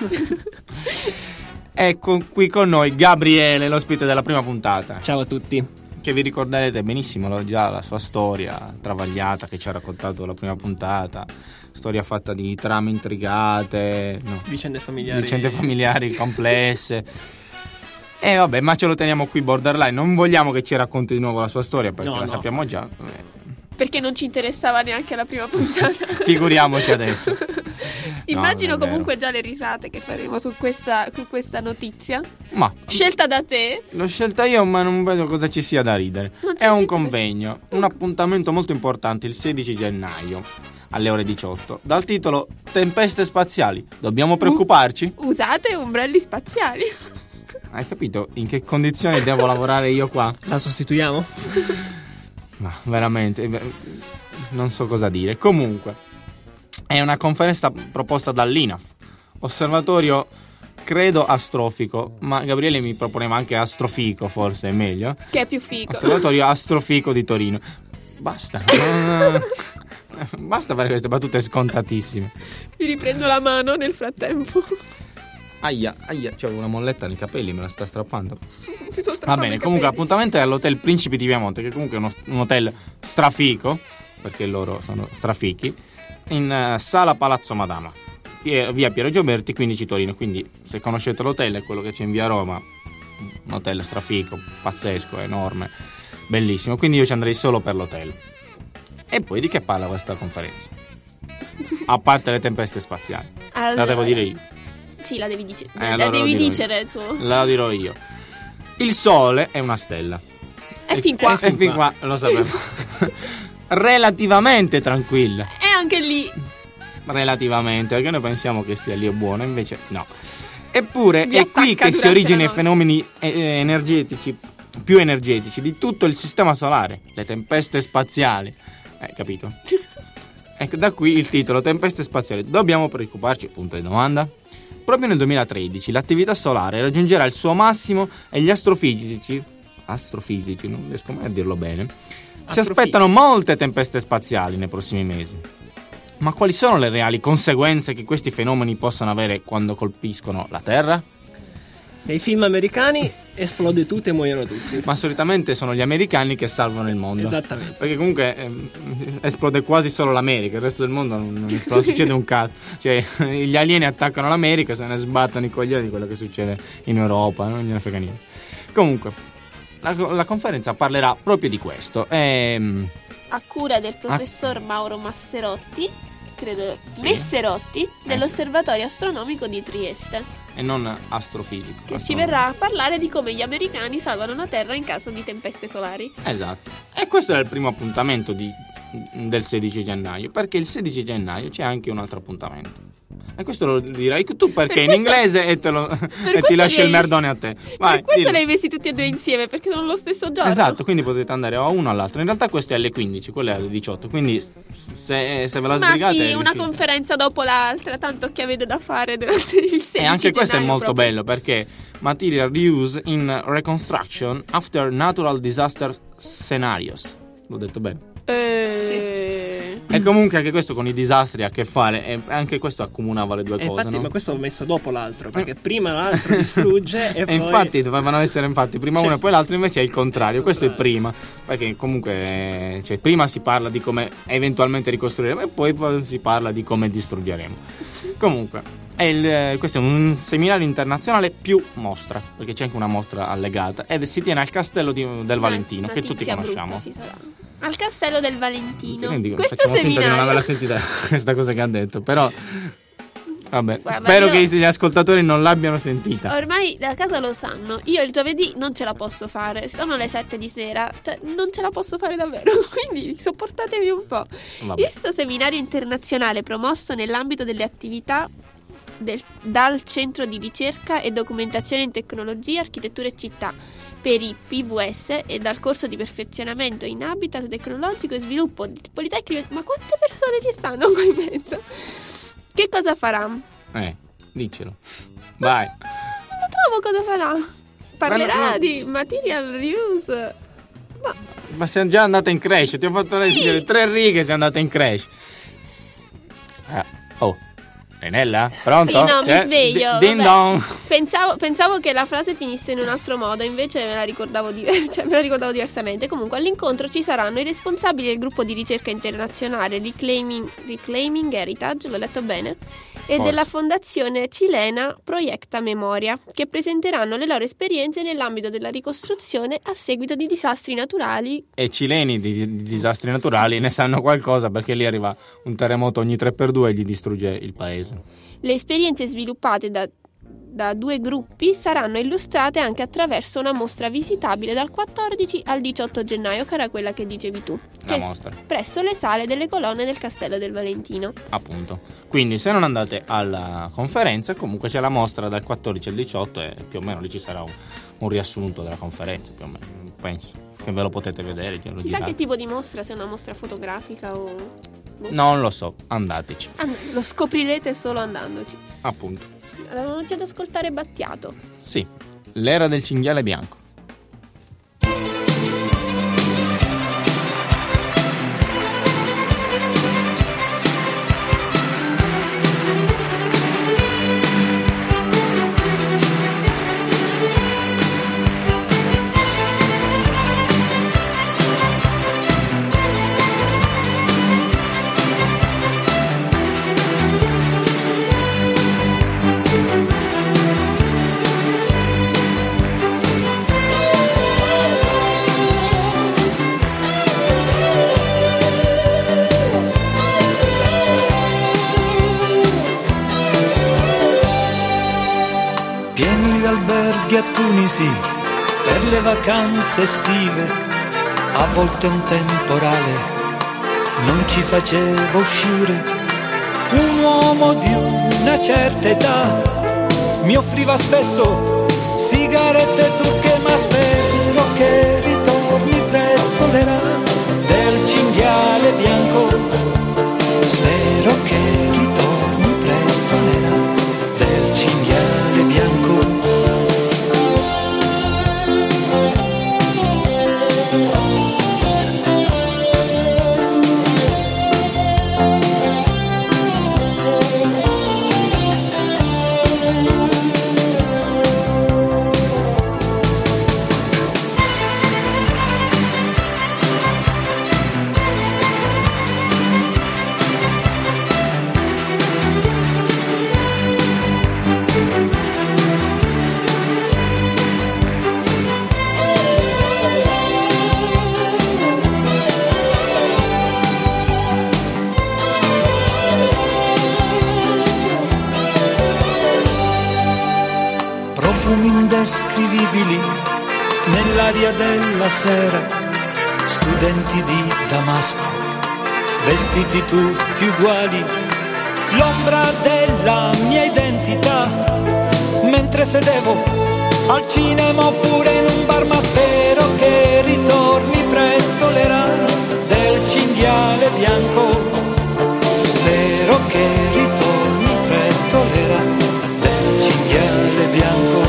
Speaker 1: Ecco qui con noi Gabriele, l'ospite della prima puntata,
Speaker 4: Ciao a tutti.
Speaker 1: che vi ricorderete benissimo già la sua storia travagliata che ci ha raccontato la prima puntata, storia fatta di trame intrigate, no,
Speaker 4: Vicende familiari.
Speaker 1: vicende familiari complesse. E vabbè, ma ce lo teniamo qui borderline, non vogliamo che ci racconti di nuovo la sua storia perché
Speaker 4: No,
Speaker 1: la
Speaker 4: no.
Speaker 1: sappiamo già.
Speaker 2: Perché non ci interessava neanche la prima puntata.
Speaker 1: Figuriamoci adesso.
Speaker 2: Immagino
Speaker 1: non è vero.
Speaker 2: comunque già le risate che faremo su questa notizia.
Speaker 1: Ma
Speaker 2: Scelta da te.
Speaker 1: l'ho scelta io, ma non vedo cosa ci sia da ridere.
Speaker 2: Non c'è
Speaker 1: È un
Speaker 2: niente da
Speaker 1: convegno, un appuntamento molto importante il 16 gennaio alle ore 18, dal titolo Tempeste spaziali. Dobbiamo preoccuparci?
Speaker 2: Usate ombrelli spaziali.
Speaker 1: Hai capito in che condizioni devo lavorare io qua?
Speaker 4: La sostituiamo?
Speaker 1: No, veramente, non so cosa dire. Comunque, è una conferenza proposta dall'INAF, osservatorio credo astrofico, ma Gabriele mi proponeva anche astrofico, forse è meglio.
Speaker 2: Che è più figo.
Speaker 1: Osservatorio astrofico di Torino. Basta. Basta fare queste battute scontatissime.
Speaker 2: Vi riprendo la mano nel frattempo.
Speaker 1: Aia, c'ho una molletta nei capelli, me la sta strappando.
Speaker 2: Si sono
Speaker 1: Va
Speaker 2: strappando
Speaker 1: bene,
Speaker 2: i
Speaker 1: comunque
Speaker 2: capelli.
Speaker 1: l'appuntamento è all'hotel Principi di Viamonte, che comunque è un hotel strafico, perché loro sono strafichi, in Sala Palazzo Madama, via Piero Gioberti, 15 Torino. Quindi se conoscete l'hotel, è quello che c'è in via Roma, un hotel strafico, pazzesco, enorme, bellissimo. Quindi io ci andrei solo per l'hotel. E poi di che parla questa conferenza? A parte le tempeste spaziali, la
Speaker 2: Allora-
Speaker 1: devo dire io.
Speaker 2: Sì, la devi,
Speaker 1: allora
Speaker 2: la
Speaker 1: lo
Speaker 2: devi
Speaker 1: dirò
Speaker 2: dicere tu.
Speaker 1: La dirò io. Il sole è una stella.
Speaker 2: È fin qua.
Speaker 1: E fin qua, lo sapevo. Relativamente tranquilla.
Speaker 2: E anche lì
Speaker 1: Relativamente, perché noi pensiamo che sia lì buono, invece no. Eppure
Speaker 2: Vi
Speaker 1: è qui
Speaker 2: attacca
Speaker 1: che si
Speaker 2: durante
Speaker 1: originano
Speaker 2: la
Speaker 1: i
Speaker 2: notte.
Speaker 1: fenomeni energetici, più energetici di tutto il sistema solare, le tempeste spaziali. Capito? Ecco, da qui il titolo, tempeste spaziali. Dobbiamo preoccuparci? Punto di domanda. Proprio nel 2013 l'attività solare raggiungerà il suo massimo e gli astrofisici, non riesco mai a dirlo bene, si aspettano molte tempeste spaziali nei prossimi mesi. Ma quali sono le reali conseguenze che questi fenomeni possono avere quando colpiscono la Terra?
Speaker 4: Nei film americani esplode tutto e muoiono tutti.
Speaker 1: Ma solitamente sono gli americani che salvano il mondo.
Speaker 4: Esattamente.
Speaker 1: Perché comunque esplode quasi solo l'America, il resto del mondo non esplode, succede un cazzo. Cioè, gli alieni attaccano l'America, se ne sbattono i coglioni di quello che succede in Europa, non gliene frega niente. Comunque, la conferenza parlerà proprio di questo.
Speaker 2: a cura del professor Mauro Masserotti, credo
Speaker 1: Sì.
Speaker 2: Messerotti, dell'Osservatorio Astronomico di Trieste,
Speaker 1: E non astrofisico.
Speaker 2: che ci verrà a parlare di come gli americani salvano la Terra in caso di tempeste solari.
Speaker 1: Esatto. E questo era il primo appuntamento del 16 gennaio, perché il 16 gennaio c'è anche un altro appuntamento. E questo lo dirai tu perché
Speaker 2: Per
Speaker 1: in
Speaker 2: questo-
Speaker 1: inglese e ti
Speaker 2: questo
Speaker 1: lascio
Speaker 2: li
Speaker 1: il
Speaker 2: hai-
Speaker 1: merdone a te. Vai,
Speaker 2: Per questo
Speaker 1: dillo.
Speaker 2: li hai messi tutti e due insieme, perché sono lo stesso giorno.
Speaker 1: Esatto, quindi potete andare a uno o all'altro. In realtà questo è alle 15, quello è alle 18. Quindi se ve la
Speaker 2: Ma
Speaker 1: sbrigate
Speaker 2: sì, una
Speaker 1: riuscite.
Speaker 2: conferenza dopo l'altra, tanto che avete da fare durante il 16
Speaker 1: E anche questo è
Speaker 2: gennaio
Speaker 1: molto
Speaker 2: proprio.
Speaker 1: bello perché Material Reuse in Reconstruction After Natural Disaster Scenarios. L'ho detto bene. E comunque anche questo con i disastri ha a che fare. E anche questo accomunava le due
Speaker 4: E
Speaker 1: cose.
Speaker 4: infatti,
Speaker 1: no?
Speaker 4: ma questo ho messo dopo l'altro, perché prima l'altro distrugge e
Speaker 1: E
Speaker 4: poi...
Speaker 1: infatti dovevano essere prima uno e
Speaker 4: Certo.
Speaker 1: poi l'altro, invece è il contrario. Questo è prima, perché comunque cioè, prima si parla di come eventualmente ricostruiremo e poi si parla di come distruggeremo. Comunque questo è un seminario internazionale più mostra, perché c'è anche una mostra allegata ed si tiene al Castello del Valentino, che tutti
Speaker 2: Notizia
Speaker 1: conosciamo.
Speaker 2: brutta ci sarà. Al Castello del Valentino.
Speaker 1: Quindi
Speaker 2: Questo
Speaker 1: facciamo finta di non averla
Speaker 2: seminario.
Speaker 1: sentita questa cosa che ha detto, però vabbè,
Speaker 2: Guarda,
Speaker 1: spero
Speaker 2: io-
Speaker 1: che gli ascoltatori non l'abbiano sentita.
Speaker 2: Ormai da casa lo sanno. Io il giovedì non ce la posso fare. Sono le 7 di sera. Non ce la posso fare davvero. Quindi sopportatevi un po'.
Speaker 1: Vabbè.
Speaker 2: Questo seminario internazionale promosso nell'ambito delle attività dal Centro di Ricerca e Documentazione in Tecnologia, Architettura e Città per i PVS e dal corso di perfezionamento in Habitat Tecnologico e Sviluppo del Politecnico. Ma quante persone ci stanno qua in mezzo? Che cosa farà?
Speaker 1: Diccelo. Vai.
Speaker 2: Non trovo cosa farà. Parlerà di material reuse.
Speaker 1: Ma sei già andata in crash. Ti ho fatto leggere 3 righe, sei andata in crash. Renella? Pronto?
Speaker 2: Sì, no, mi sveglio.
Speaker 1: Din don.
Speaker 2: Pensavo che la frase finisse in un altro modo, invece me la ricordavo diversamente. Comunque, all'incontro ci saranno i responsabili del gruppo di ricerca internazionale Reclaiming Heritage, l'ho letto bene, e
Speaker 1: Forse.
Speaker 2: della fondazione cilena Proiecta Memoria, che presenteranno le loro esperienze nell'ambito della ricostruzione a seguito di disastri naturali.
Speaker 1: E cileni di disastri naturali ne sanno qualcosa, perché lì arriva un terremoto ogni 3x2 e gli distrugge il paese.
Speaker 2: Le esperienze sviluppate da 2 gruppi saranno illustrate anche attraverso una mostra visitabile dal 14 al 18 gennaio, che era quella che dicevi tu,
Speaker 1: La mostra,
Speaker 2: presso le sale delle colonne del Castello del Valentino.
Speaker 1: appunto. Quindi se non andate alla conferenza, comunque c'è la mostra dal 14 al 18 e più o meno lì ci sarà un riassunto della conferenza, più o meno, penso che ve lo potete vedere.
Speaker 2: Chissà che tipo di mostra, se è una mostra fotografica o...
Speaker 1: Non lo so, andateci.
Speaker 2: Lo scoprirete solo andandoci.
Speaker 1: Appunto.
Speaker 2: Avevamo già ad ascoltare Battiato.
Speaker 1: Sì, l'era del cinghiale bianco.
Speaker 5: Pieni gli alberghi a Tunisi per le vacanze estive, a volte un temporale non ci faceva uscire. Un uomo di una certa età mi offriva spesso sigarette turche, ma spero che ritorni presto l'era del cinghiale bianco. Spero che ritorni presto l'era del cinghiale bianco. Profumi indescrivibili nell'aria della sera, studenti di Damasco, vestiti tutti uguali, l'ombra della mia identità, mentre sedevo al cinema oppure in un bar, ma spero che ritorni presto l'era del cinghiale bianco. Spero che ritorni presto l'era del cinghiale bianco.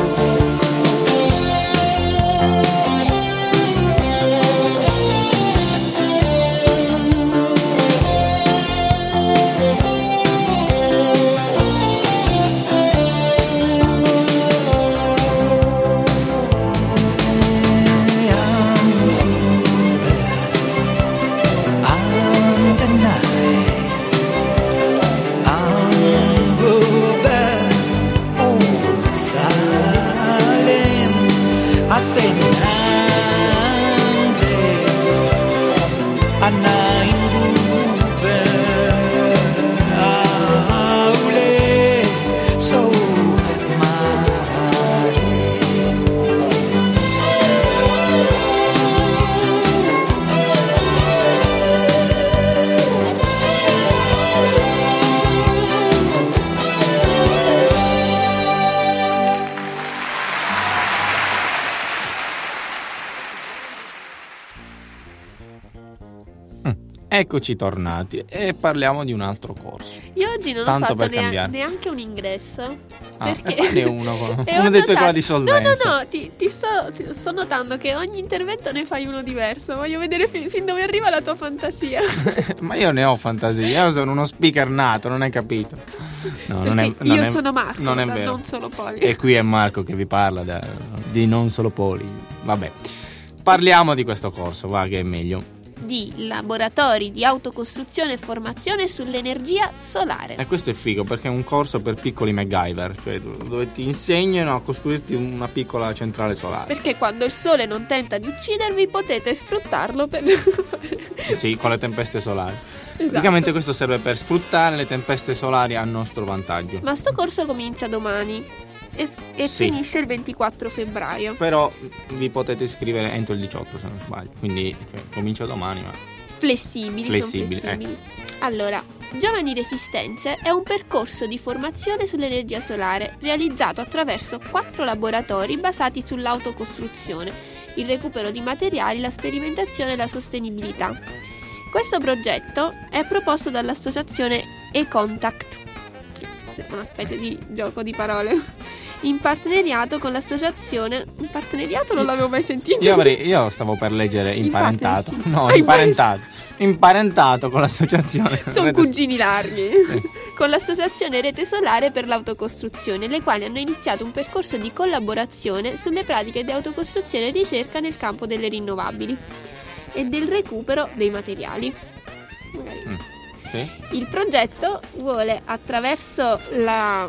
Speaker 1: Eccoci tornati e parliamo di un altro corso.
Speaker 2: Io oggi non
Speaker 1: Tanto
Speaker 2: ho fatto
Speaker 1: per cambiare.
Speaker 2: neanche un ingresso.
Speaker 1: Ah,
Speaker 2: Perché
Speaker 1: fanne uno
Speaker 2: E ho
Speaker 1: dei tuoi
Speaker 2: notato-
Speaker 1: qua di solvenza.
Speaker 2: No, ti sto notando che ogni intervento ne fai uno diverso. Voglio vedere fin dove arriva la tua fantasia.
Speaker 1: Ma io ne ho fantasia, io sono uno speaker nato, non hai capito? No,
Speaker 2: Perché io sono Marco,
Speaker 1: non è
Speaker 2: da
Speaker 1: vero.
Speaker 2: Non Solo Poli.
Speaker 1: E qui è Marco che vi parla di Non Solo Poli. Vabbè, parliamo di questo corso, va che è meglio.
Speaker 2: Di laboratori di autocostruzione e formazione sull'energia solare.
Speaker 1: E questo è figo perché è un corso per piccoli MacGyver, cioè dove ti insegnano a costruirti una piccola centrale solare.
Speaker 2: Perché quando il sole non tenta di uccidervi potete sfruttarlo per...
Speaker 1: Sì, con le tempeste solari.
Speaker 2: Esatto.
Speaker 1: Praticamente questo serve per sfruttare le tempeste solari a nostro vantaggio.
Speaker 2: Ma sto corso comincia domani e
Speaker 1: Sì.
Speaker 2: finisce il 24 febbraio.
Speaker 1: Però vi potete iscrivere entro il 18 se non sbaglio, quindi comincia domani, ma
Speaker 2: Flessibili, sono
Speaker 1: Flessibili,
Speaker 2: flessibili. Allora, Giovani Resistenze è un percorso di formazione sull'energia solare realizzato attraverso 4 laboratori basati sull'autocostruzione, il recupero di materiali, la sperimentazione e la sostenibilità. Questo progetto è proposto dall'associazione E-Contact, una specie di gioco di parole, in partenariato con l'associazione... In partenariato non l'avevo mai sentito.
Speaker 1: io stavo per leggere
Speaker 2: In
Speaker 1: imparentato.
Speaker 2: partnership.
Speaker 1: No,
Speaker 2: Ah,
Speaker 1: imparentato con l'associazione.
Speaker 2: Sono cugini larghi. Con l'associazione Rete Solare per l'Autocostruzione, le quali hanno iniziato un percorso di collaborazione sulle pratiche di autocostruzione e ricerca nel campo delle rinnovabili e del recupero dei materiali. Magari.
Speaker 1: Sì.
Speaker 2: Il progetto vuole attraverso la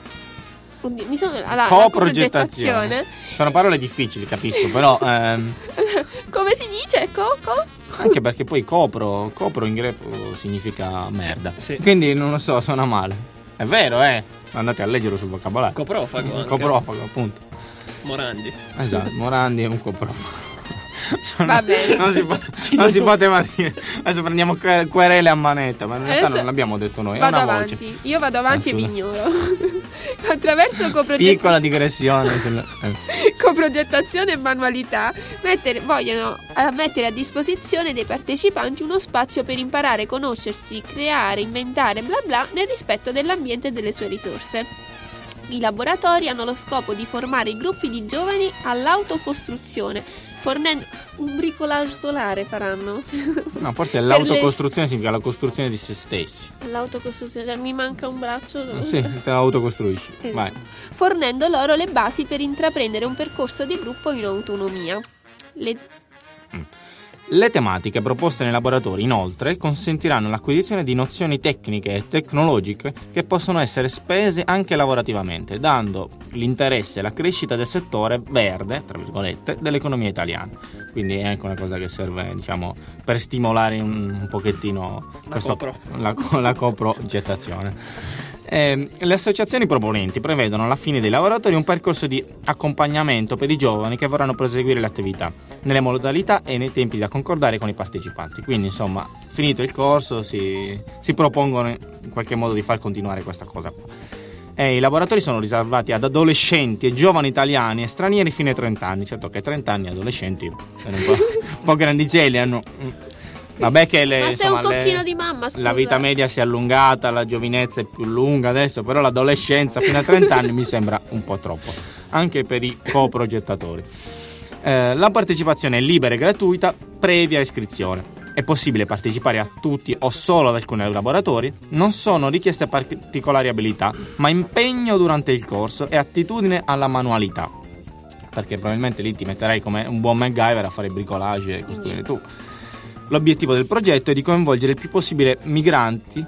Speaker 1: Coprogettazione. Sono parole difficili, capisco, però
Speaker 2: come si dice?
Speaker 1: anche perché poi copro in greco significa merda.
Speaker 4: Sì.
Speaker 1: Quindi non lo so, suona male. È vero, andate a leggerlo sul vocabolario.
Speaker 4: Coprofago anche.
Speaker 1: Coprofago, appunto.
Speaker 4: Morandi.
Speaker 1: Esatto, Morandi è un coprofago.
Speaker 2: Va bene.
Speaker 1: Non si poteva dire. Adesso prendiamo querele a manetta, ma in realtà non l'abbiamo detto noi, è
Speaker 2: Vado
Speaker 1: una
Speaker 2: avanti.
Speaker 1: voce.
Speaker 2: Io vado avanti e vi
Speaker 1: scusa.
Speaker 2: ignoro. Attraverso
Speaker 1: Piccola digressione
Speaker 2: coprogettazione e manualità vogliono mettere a disposizione dei partecipanti uno spazio per imparare, conoscersi, creare, inventare, bla bla, nel rispetto dell'ambiente e delle sue risorse. I laboratori hanno lo scopo di formare i gruppi di giovani all'autocostruzione, fornendo un bricolage solare faranno.
Speaker 1: No, forse
Speaker 2: Per
Speaker 1: l'autocostruzione significa la costruzione di se stessi.
Speaker 2: L'autocostruzione, mi manca un braccio.
Speaker 1: Sì, te la autocostruisci.
Speaker 2: Esatto.
Speaker 1: Vai.
Speaker 2: Fornendo loro le basi per intraprendere un percorso di gruppo in autonomia.
Speaker 1: Le tematiche proposte nei laboratori, inoltre, consentiranno l'acquisizione di nozioni tecniche e tecnologiche che possono essere spese anche lavorativamente, dando l'interesse e la crescita del settore verde, tra virgolette, dell'economia italiana. Quindi è anche una cosa che serve, diciamo, per stimolare un pochettino la coprogettazione. Le associazioni proponenti prevedono alla fine dei lavoratori un percorso di accompagnamento per i giovani che vorranno proseguire le attività nelle modalità e nei tempi da concordare con i partecipanti. Quindi, insomma, finito il corso si propongono in qualche modo di far continuare questa cosa qua. I laboratori sono riservati ad adolescenti e giovani italiani e stranieri fino ai 30 anni. Certo che 30 anni adolescenti sono un po' grandicelli, hanno... Vabbè che
Speaker 2: Ma sei un cocchino di mamma, scusa.
Speaker 1: La vita media si è allungata, la giovinezza è più lunga adesso, però l'adolescenza fino a 30 anni mi sembra un po' troppo, anche per i coprogettatori. La partecipazione è libera e gratuita, previa iscrizione. È possibile partecipare a tutti o solo ad alcuni laboratori. Non sono richieste particolari abilità, ma impegno durante il corso e attitudine alla manualità. Perché probabilmente lì ti metterai come un buon MacGyver a fare bricolage e costruire tu. L'obiettivo del progetto è di coinvolgere il più possibile migranti?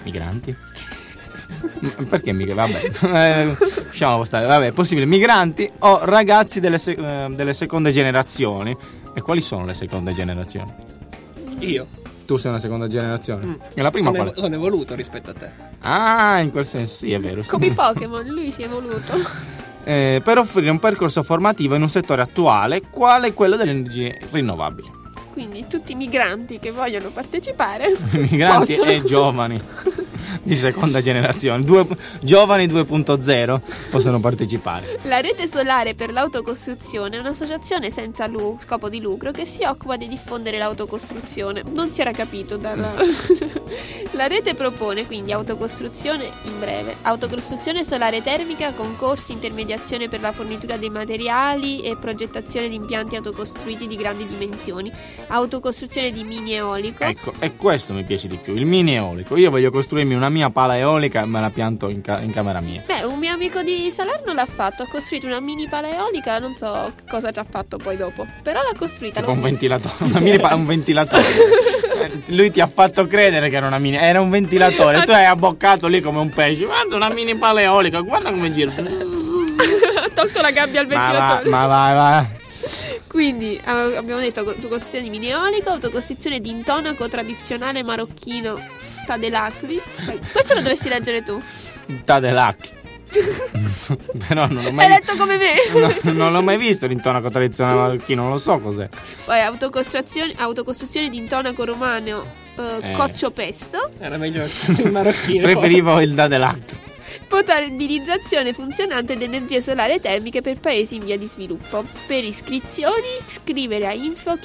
Speaker 1: Perché vabbè, lasciamo stare. Vabbè, possibile migranti o ragazzi delle seconde generazioni. E quali sono le seconde generazioni?
Speaker 4: Io.
Speaker 1: Tu sei una seconda generazione? E la prima quale?
Speaker 4: Sono evoluto rispetto a te.
Speaker 1: Ah, in quel senso, sì, è vero. Sì.
Speaker 2: Come i Pokémon, lui si è evoluto.
Speaker 1: Per offrire un percorso formativo in un settore attuale, quale quello delle energie rinnovabili.
Speaker 2: Quindi tutti i migranti che vogliono partecipare
Speaker 1: Migranti
Speaker 2: possono.
Speaker 1: e giovani. di seconda generazione. Giovani 2.0 possono partecipare.
Speaker 2: La Rete Solare per l'Autocostruzione è un'associazione senza scopo di lucro che si occupa di diffondere l'autocostruzione. Non si era capito dalla... La rete propone quindi autocostruzione, in breve, autocostruzione solare termica, concorsi, intermediazione per la fornitura dei materiali e progettazione di impianti autocostruiti di grandi dimensioni, autocostruzione di mini eolico.
Speaker 1: Ecco, e questo mi piace di più, il mini eolico. Io voglio costruirmi una mia pala eolica e me la pianto in camera mia.
Speaker 2: Beh, un mio amico di Salerno l'ha fatto, ha costruito una mini pala eolica, non so cosa ci ha fatto poi dopo, però l'ha costruita.
Speaker 1: Tipo un ventilatore, un ventilatore. Lui ti ha fatto credere che era una mini, era un ventilatore, tu hai abboccato lì come un pesce. Guarda una mini pala eolica, guarda come gira.
Speaker 2: Ha tolto la gabbia al ventilatore.
Speaker 1: Ma vai.
Speaker 2: Quindi abbiamo detto autocostruzione di mini eolico, autocostruzione di intonaco tradizionale marocchino Tadelacli. Questo lo dovresti leggere tu.
Speaker 1: Tadelacli. Però non l'ho mai
Speaker 2: Hai letto come me.
Speaker 1: No, non l'ho mai visto l'intonaco tradizionale marocchino, non lo so cos'è.
Speaker 2: Poi autocostruzione di intonaco romano Coccio Pesto.
Speaker 4: Era meglio il marocchino.
Speaker 1: Preferivo il Tadelacli.
Speaker 2: Potabilizzazione funzionante di energie solari termiche per paesi in via di sviluppo. Per iscrizioni scrivere a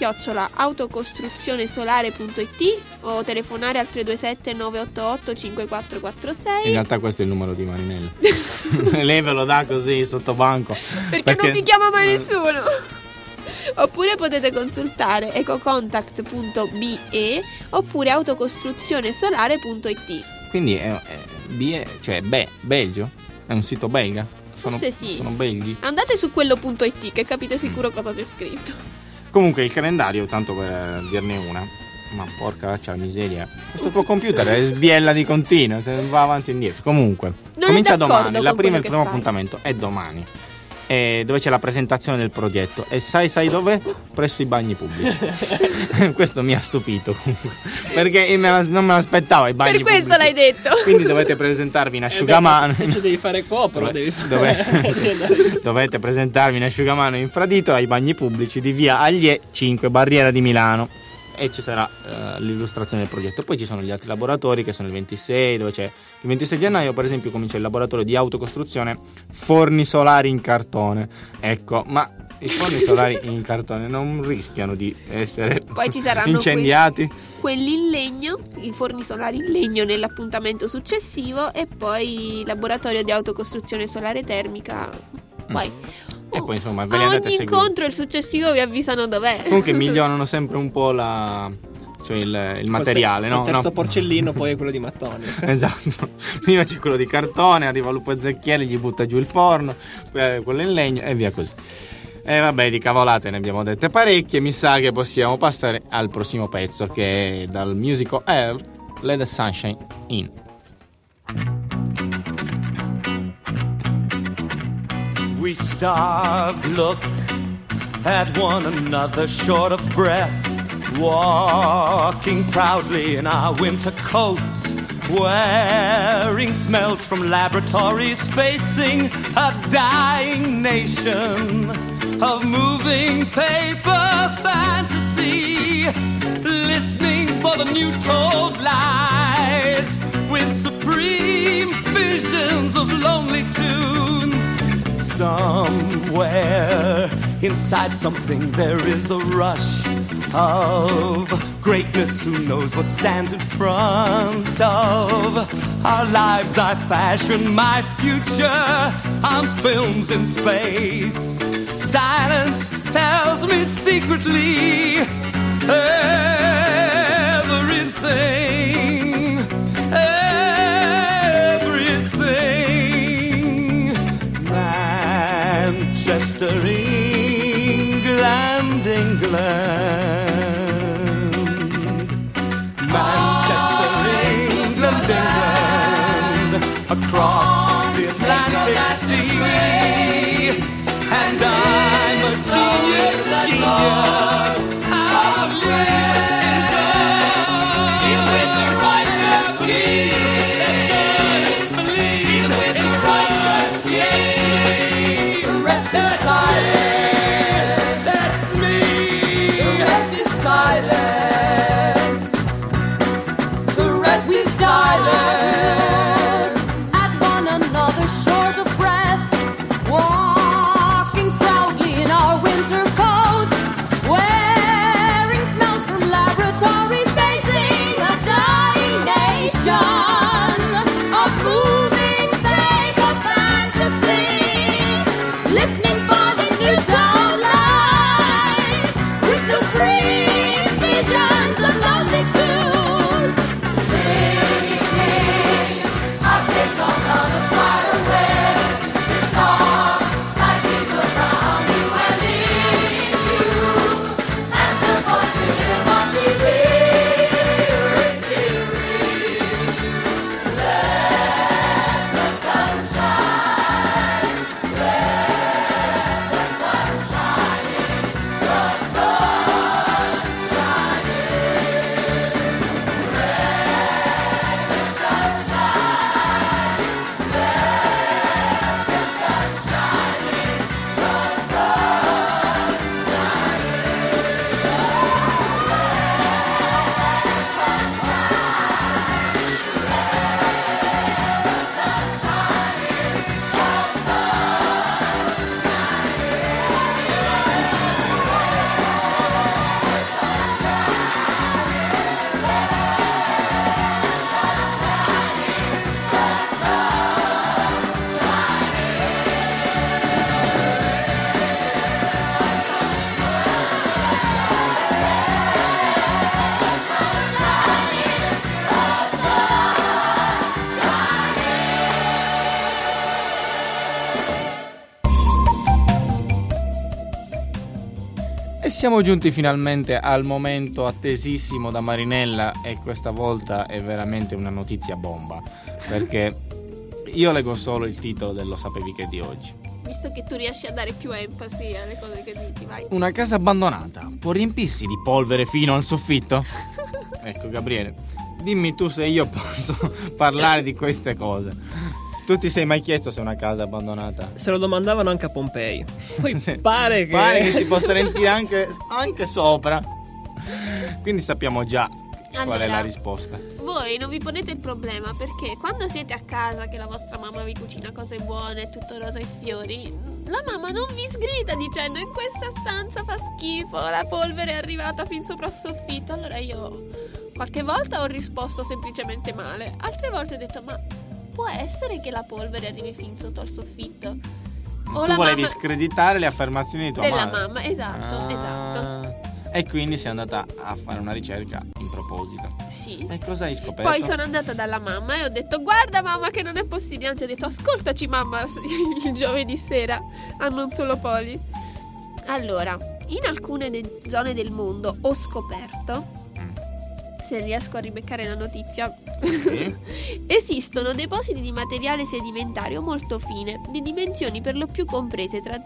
Speaker 2: info@autocostruzionesolare.it o telefonare al 327 988 5446.
Speaker 1: In realtà questo è il numero di Marinello. Lei ve lo dà così sotto banco
Speaker 2: perché non mi chiama mai nessuno. Oppure potete consultare ecocontact.be oppure autocostruzionesolare.it.
Speaker 1: Quindi Belgio? È un sito belga?
Speaker 2: Forse sì.
Speaker 1: Sono belghi?
Speaker 2: Andate su quello.it che capite sicuro cosa c'è scritto.
Speaker 1: Comunque il calendario, tanto per dirne una. Ma porca la miseria. Questo tuo computer è sbiella di continuo, se va avanti e indietro. Comunque, comincia domani. Il primo appuntamento è domani. Dove c'è la presentazione del progetto. E sai dov'è? Presso i bagni pubblici. Questo mi ha stupito perché non me l'aspettavo, i bagni
Speaker 2: pubblici. Per questo l'hai detto.
Speaker 1: Quindi dovete presentarvi in asciugamano.
Speaker 4: Se ci devi fare copro
Speaker 1: dovete presentarvi in asciugamano infradito ai bagni pubblici di via Aglie 5, Barriera di Milano. E ci sarà l'illustrazione del progetto. Poi ci sono gli altri laboratori che sono il 26, dove c'è il 26 gennaio per esempio comincia il laboratorio di autocostruzione forni solari in cartone. Ecco, ma i forni solari in cartone non rischiano di essere
Speaker 2: poi ci saranno
Speaker 1: incendiati?
Speaker 2: Quelli in legno, i forni solari in legno nell'appuntamento successivo e poi il laboratorio di autocostruzione solare termica. Poi
Speaker 1: e poi insomma ve li andate a seguire.
Speaker 2: Ogni incontro e il successivo vi avvisano dov'è.
Speaker 1: Comunque migliorano sempre un po' il materiale, no?
Speaker 4: Il terzo porcellino poi è quello di mattone.
Speaker 1: Esatto. Prima c'è quello di cartone, arriva Lupo Ezechiele, gli butta giù il forno, quello in legno e via così. E vabbè, di cavolate ne abbiamo dette parecchie. Mi sa che possiamo passare al prossimo pezzo, che è dal musical Air, Let the Sunshine In.
Speaker 6: We starve, look at one another short of breath, walking proudly in our winter coats, wearing smells from laboratories, facing a dying nation of moving paper fantasy, listening for the new told lies with supreme visions of lonely tunes. Somewhere inside something there is a rush of greatness. Who knows what stands in front of our lives? I fashion my future on films in space. Silence tells me secretly everything. Manchester, England, Manchester, England, across the Atlantic Sea. And I'm a genius. I'm sealed with the righteous key. Sealed with the righteous key. Rest aside. That's me.
Speaker 7: listening for the new dawn light, with supreme visions of lonely tunes, singing our sing songs on a spider web, sit tall like these around you and leave you, answer voice to him on the
Speaker 1: E siamo giunti finalmente al momento attesissimo da Marinella, e questa volta è veramente una notizia bomba, perché io leggo solo il titolo del Lo sapevi che di oggi.
Speaker 2: Visto che tu riesci a dare più enfasi alle cose che dici, vai.
Speaker 1: Una casa abbandonata può riempirsi di polvere fino al soffitto? Ecco, Gabriele, dimmi tu se io posso parlare di queste cose. Tu ti sei mai chiesto se una casa abbandonata?
Speaker 4: Se lo domandavano anche a Pompei. Poi
Speaker 1: Sì.
Speaker 4: pare
Speaker 1: Pare che si possa riempire anche sopra. Quindi sappiamo già qual è
Speaker 2: Allora,
Speaker 1: la risposta.
Speaker 2: voi non vi ponete il problema, perché quando siete a casa che la vostra mamma vi cucina cose buone, tutto rosa e fiori, la mamma non vi sgrida dicendo in questa stanza fa schifo, la polvere è arrivata fin sopra il soffitto. Allora io qualche volta ho risposto semplicemente male, altre volte ho detto ma può essere che la polvere arrivi fin sotto al soffitto? O
Speaker 1: Tu
Speaker 2: la
Speaker 1: volevi
Speaker 2: mamma
Speaker 1: screditare le affermazioni di tua
Speaker 2: della
Speaker 1: madre.
Speaker 2: mamma, esatto,
Speaker 1: Ah.
Speaker 2: esatto.
Speaker 1: E quindi sei andata a fare una ricerca in proposito.
Speaker 2: Sì.
Speaker 1: E cosa hai scoperto?
Speaker 2: Poi sono andata dalla mamma e ho detto guarda mamma che non è possibile, anzi ho detto ascoltaci mamma il giovedì sera a Non Solo Poli. Allora, in alcune zone del mondo ho scoperto, se riesco a ribeccare la notizia,
Speaker 1: Sì.
Speaker 2: esistono depositi di materiale sedimentario molto fine, di dimensioni per lo più comprese tra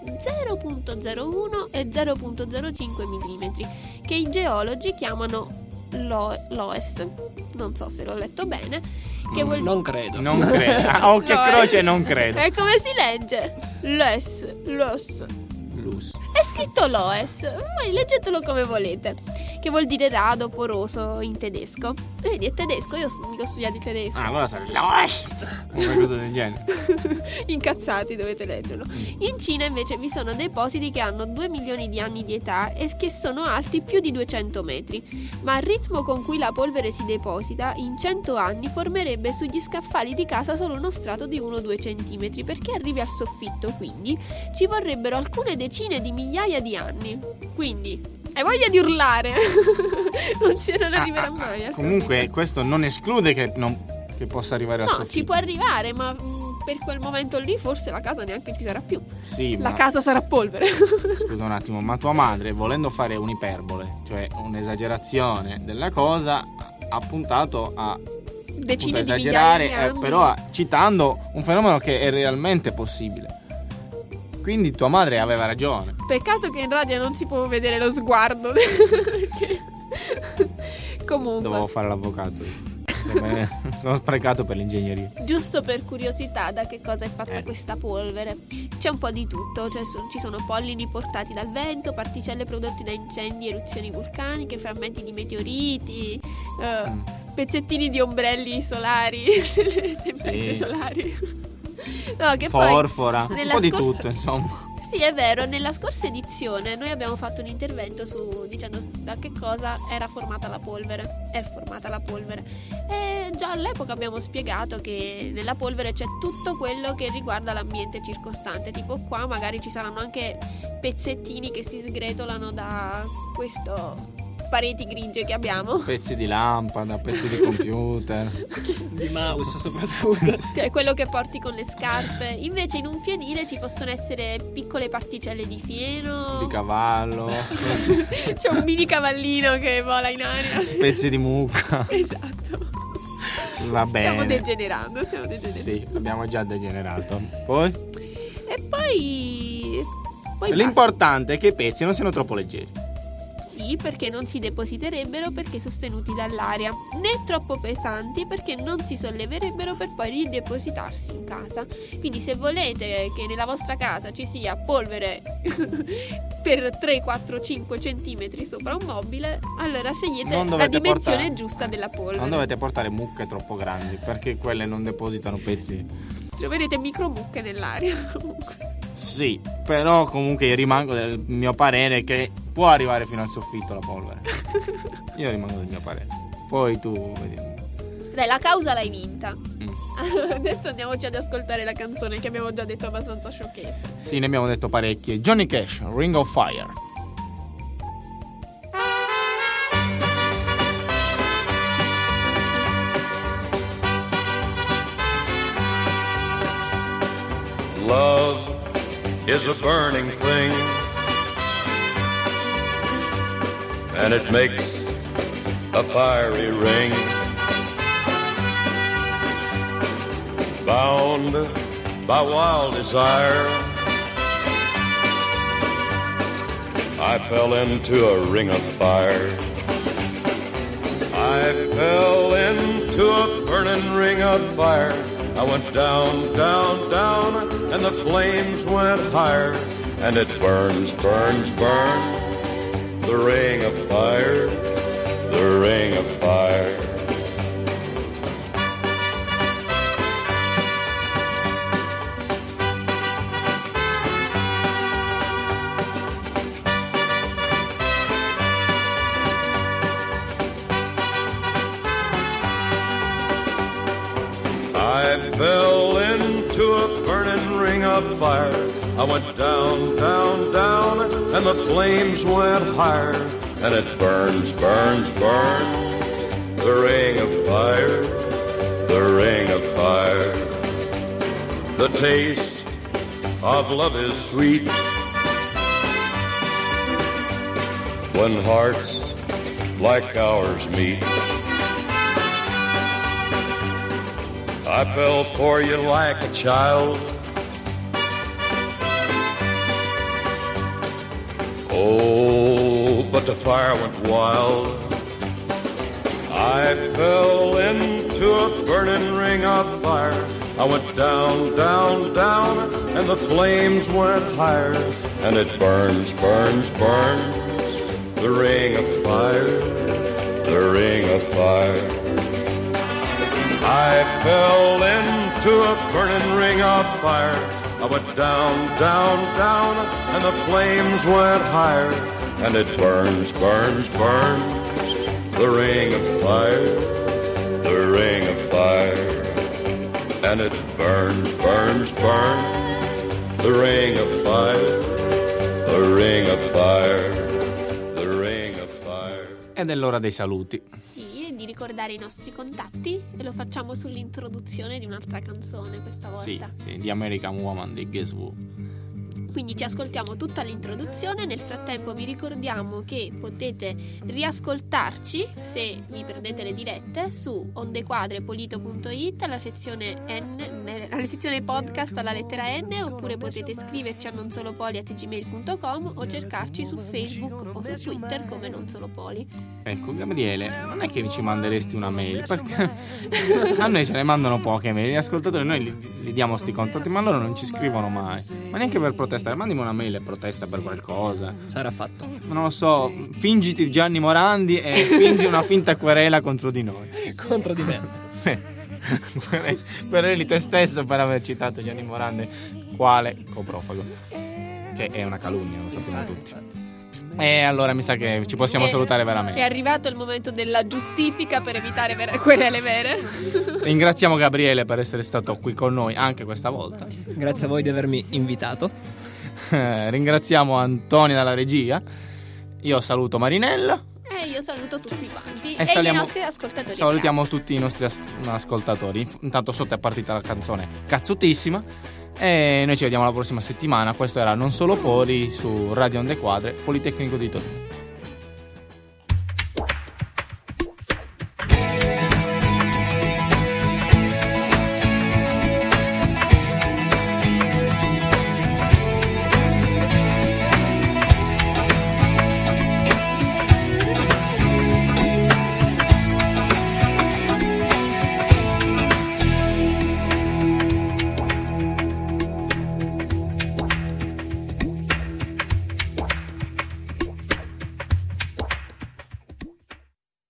Speaker 2: 0.01 e 0.05 mm, che i geologi chiamano LOES. Non so se l'ho letto bene. Che vuol
Speaker 4: Non credo.
Speaker 1: Non credo. Ah, occhio e
Speaker 2: LOES.
Speaker 1: croce, non credo.
Speaker 2: E come si legge? LOES.
Speaker 1: Lus.
Speaker 2: È scritto LOES, voi leggetelo come volete, che vuol dire rado, poroso in tedesco. Vedi, è tedesco, io mica ho studiato il tedesco.
Speaker 1: Ah, allora sarà Los. Una cosa del genere.
Speaker 2: Incazzati, dovete leggerlo. In Cina invece vi sono depositi che hanno 2 milioni di anni di età e che sono alti più di 200 metri, ma al ritmo con cui la polvere si deposita, in 100 anni formerebbe sugli scaffali di casa solo uno strato di 1-2 centimetri, perché arrivi al soffitto, quindi ci vorrebbero alcune decine di migliaia di anni. Quindi hai voglia di urlare. non arriverà mai al
Speaker 1: Comunque
Speaker 2: soffitto.
Speaker 1: questo non esclude che possa arrivare al
Speaker 2: No,
Speaker 1: soffitto.
Speaker 2: ci può arrivare, ma per quel momento lì forse la casa neanche ci sarà più.
Speaker 1: Sì,
Speaker 2: La
Speaker 1: ma
Speaker 2: casa sarà polvere.
Speaker 1: scusa un attimo, ma tua madre, volendo fare un'iperbole, cioè un'esagerazione della cosa, ha puntato a
Speaker 2: Decine
Speaker 1: appunto
Speaker 2: di
Speaker 1: esagerare,
Speaker 2: migliaia di anni.
Speaker 1: però citando un fenomeno che è realmente possibile. Quindi tua madre aveva ragione.
Speaker 2: Peccato che in radio non si può vedere lo sguardo. Perché- Comunque,
Speaker 1: Dovevo fare l'avvocato. Sono sprecato per l'ingegneria.
Speaker 2: giusto per curiosità, da che cosa è fatta questa polvere? C'è un po' di tutto, cioè ci sono pollini portati dal vento, particelle prodotte da incendi, eruzioni vulcaniche, frammenti di meteoriti, pezzettini di ombrelli solari, tempeste
Speaker 1: Sì.
Speaker 2: solari. No, che
Speaker 1: Forfora,
Speaker 2: poi
Speaker 1: un
Speaker 2: nella
Speaker 1: po' di
Speaker 2: scorsa-
Speaker 1: tutto, insomma.
Speaker 2: Sì, è vero, nella scorsa edizione noi abbiamo fatto un intervento dicendo da che cosa era formata la polvere. È formata la polvere. E già all'epoca abbiamo spiegato che nella polvere c'è tutto quello che riguarda l'ambiente circostante. Tipo qua magari ci saranno anche pezzettini che si sgretolano da questo pareti grigie che abbiamo.
Speaker 1: Pezzi di lampada, pezzi di computer.
Speaker 4: Di mouse soprattutto.
Speaker 2: Cioè quello che porti con le scarpe. Invece in un fienile ci possono essere piccole particelle di fieno,
Speaker 1: Di cavallo,
Speaker 2: c'è un mini cavallino che vola in aria.
Speaker 1: pezzi di mucca.
Speaker 2: Esatto.
Speaker 1: Va
Speaker 2: Stiamo
Speaker 1: bene.
Speaker 2: degenerando.
Speaker 1: Sì, abbiamo già degenerato. Poi?
Speaker 2: E poi
Speaker 1: L'importante è che i pezzi non siano troppo leggeri.
Speaker 2: sì, perché non si depositerebbero perché sostenuti dall'aria, né troppo pesanti perché non si solleverebbero per poi ridepositarsi in casa. Quindi se volete che nella vostra casa ci sia polvere per 3, 4, 5 centimetri sopra un mobile, allora scegliete
Speaker 1: Non
Speaker 2: la
Speaker 1: dovete
Speaker 2: dimensione
Speaker 1: portare-
Speaker 2: giusta della polvere.
Speaker 1: Non dovete portare mucche troppo grandi, perché quelle non depositano pezzi.
Speaker 2: Troverete micromucche nell'aria comunque.
Speaker 1: Sì, però comunque io rimango del mio parere che può arrivare fino al soffitto la polvere. Io rimango del mio parere. Poi tu vediamo.
Speaker 2: Dai, la causa l'hai vinta.
Speaker 1: Mm.
Speaker 2: Allora, adesso andiamoci ad ascoltare la canzone che abbiamo già detto abbastanza sciocchezze.
Speaker 1: Sì, ne abbiamo detto parecchie. Johnny Cash, Ring of Fire.
Speaker 8: Love is a burning thing, and it makes a fiery ring. Bound by wild desire, I fell into a ring of fire. I fell into a burning ring of fire. I went down, down, down, and the flames went higher. And it burns, burns, burns, the ring of fire, the ring of fire. I fell into a burning ring of fire. I went down, down, down, and the flames went higher. And it burns, burns, burns, the ring of fire, the ring of fire. The taste of love is sweet when hearts like ours meet. I fell for you like a child. Oh, but the fire went wild. I fell into a burning ring of fire. I went down, down, down, and the flames went higher. And it burns, burns, burns, the ring of fire, the ring of fire. I fell into a burning ring of fire. I went down, down, down, and the flames went higher. And it burns, burns, burns, the ring of fire, the ring of fire. And it burns, burns, burns, the ring of fire, the ring of fire, the ring of fire.
Speaker 1: Ed è l'ora dei saluti.
Speaker 2: Sì, e di ricordare i nostri contatti e lo facciamo sull'introduzione di un'altra canzone questa volta.
Speaker 1: Sì, di American Woman di Guess Who.
Speaker 2: Quindi ci ascoltiamo tutta l'introduzione, nel frattempo vi ricordiamo che potete riascoltarci se vi perdete le dirette su ondequadrepolito.it alla sezione podcast alla lettera N, oppure potete scriverci a nonsolopoli@gmail.com o cercarci su Facebook o su Twitter come Non Solo Poli.
Speaker 1: Ecco, Gabriele, non è che ci manderesti una mail, perché a noi ce ne mandano poche mail, gli ascoltatori noi li diamo sti contatti, ma loro non ci scrivono mai, ma neanche per protestare. Mandimi una mail e protesta per qualcosa.
Speaker 4: Sarà fatto.
Speaker 1: Non lo so, fingiti Gianni Morandi e fingi una finta querela contro di noi.
Speaker 4: Contro di me.
Speaker 1: Sì. Quereli te stesso per aver citato Gianni Morandi quale coprofago. che è una calunnia, lo sappiamo tutti. E allora mi sa che ci possiamo salutare
Speaker 2: È
Speaker 1: veramente.
Speaker 2: arrivato il momento della giustifica per evitare querele vere.
Speaker 1: Ringraziamo Gabriele per essere stato qui con noi anche questa volta.
Speaker 4: Grazie a voi di avermi invitato.
Speaker 1: Ringraziamo Antonio dalla regia. Io saluto Marinella.
Speaker 2: E io saluto tutti quanti
Speaker 1: E
Speaker 2: e,
Speaker 1: saliamo-
Speaker 2: i nostri ascoltatori.
Speaker 1: Salutiamo tutti i nostri ascoltatori. Intanto sotto è partita la canzone cazzutissima. E noi ci vediamo la prossima settimana. Questo era Non Solo Poli su Radio Onde Quadre, Politecnico di Torino.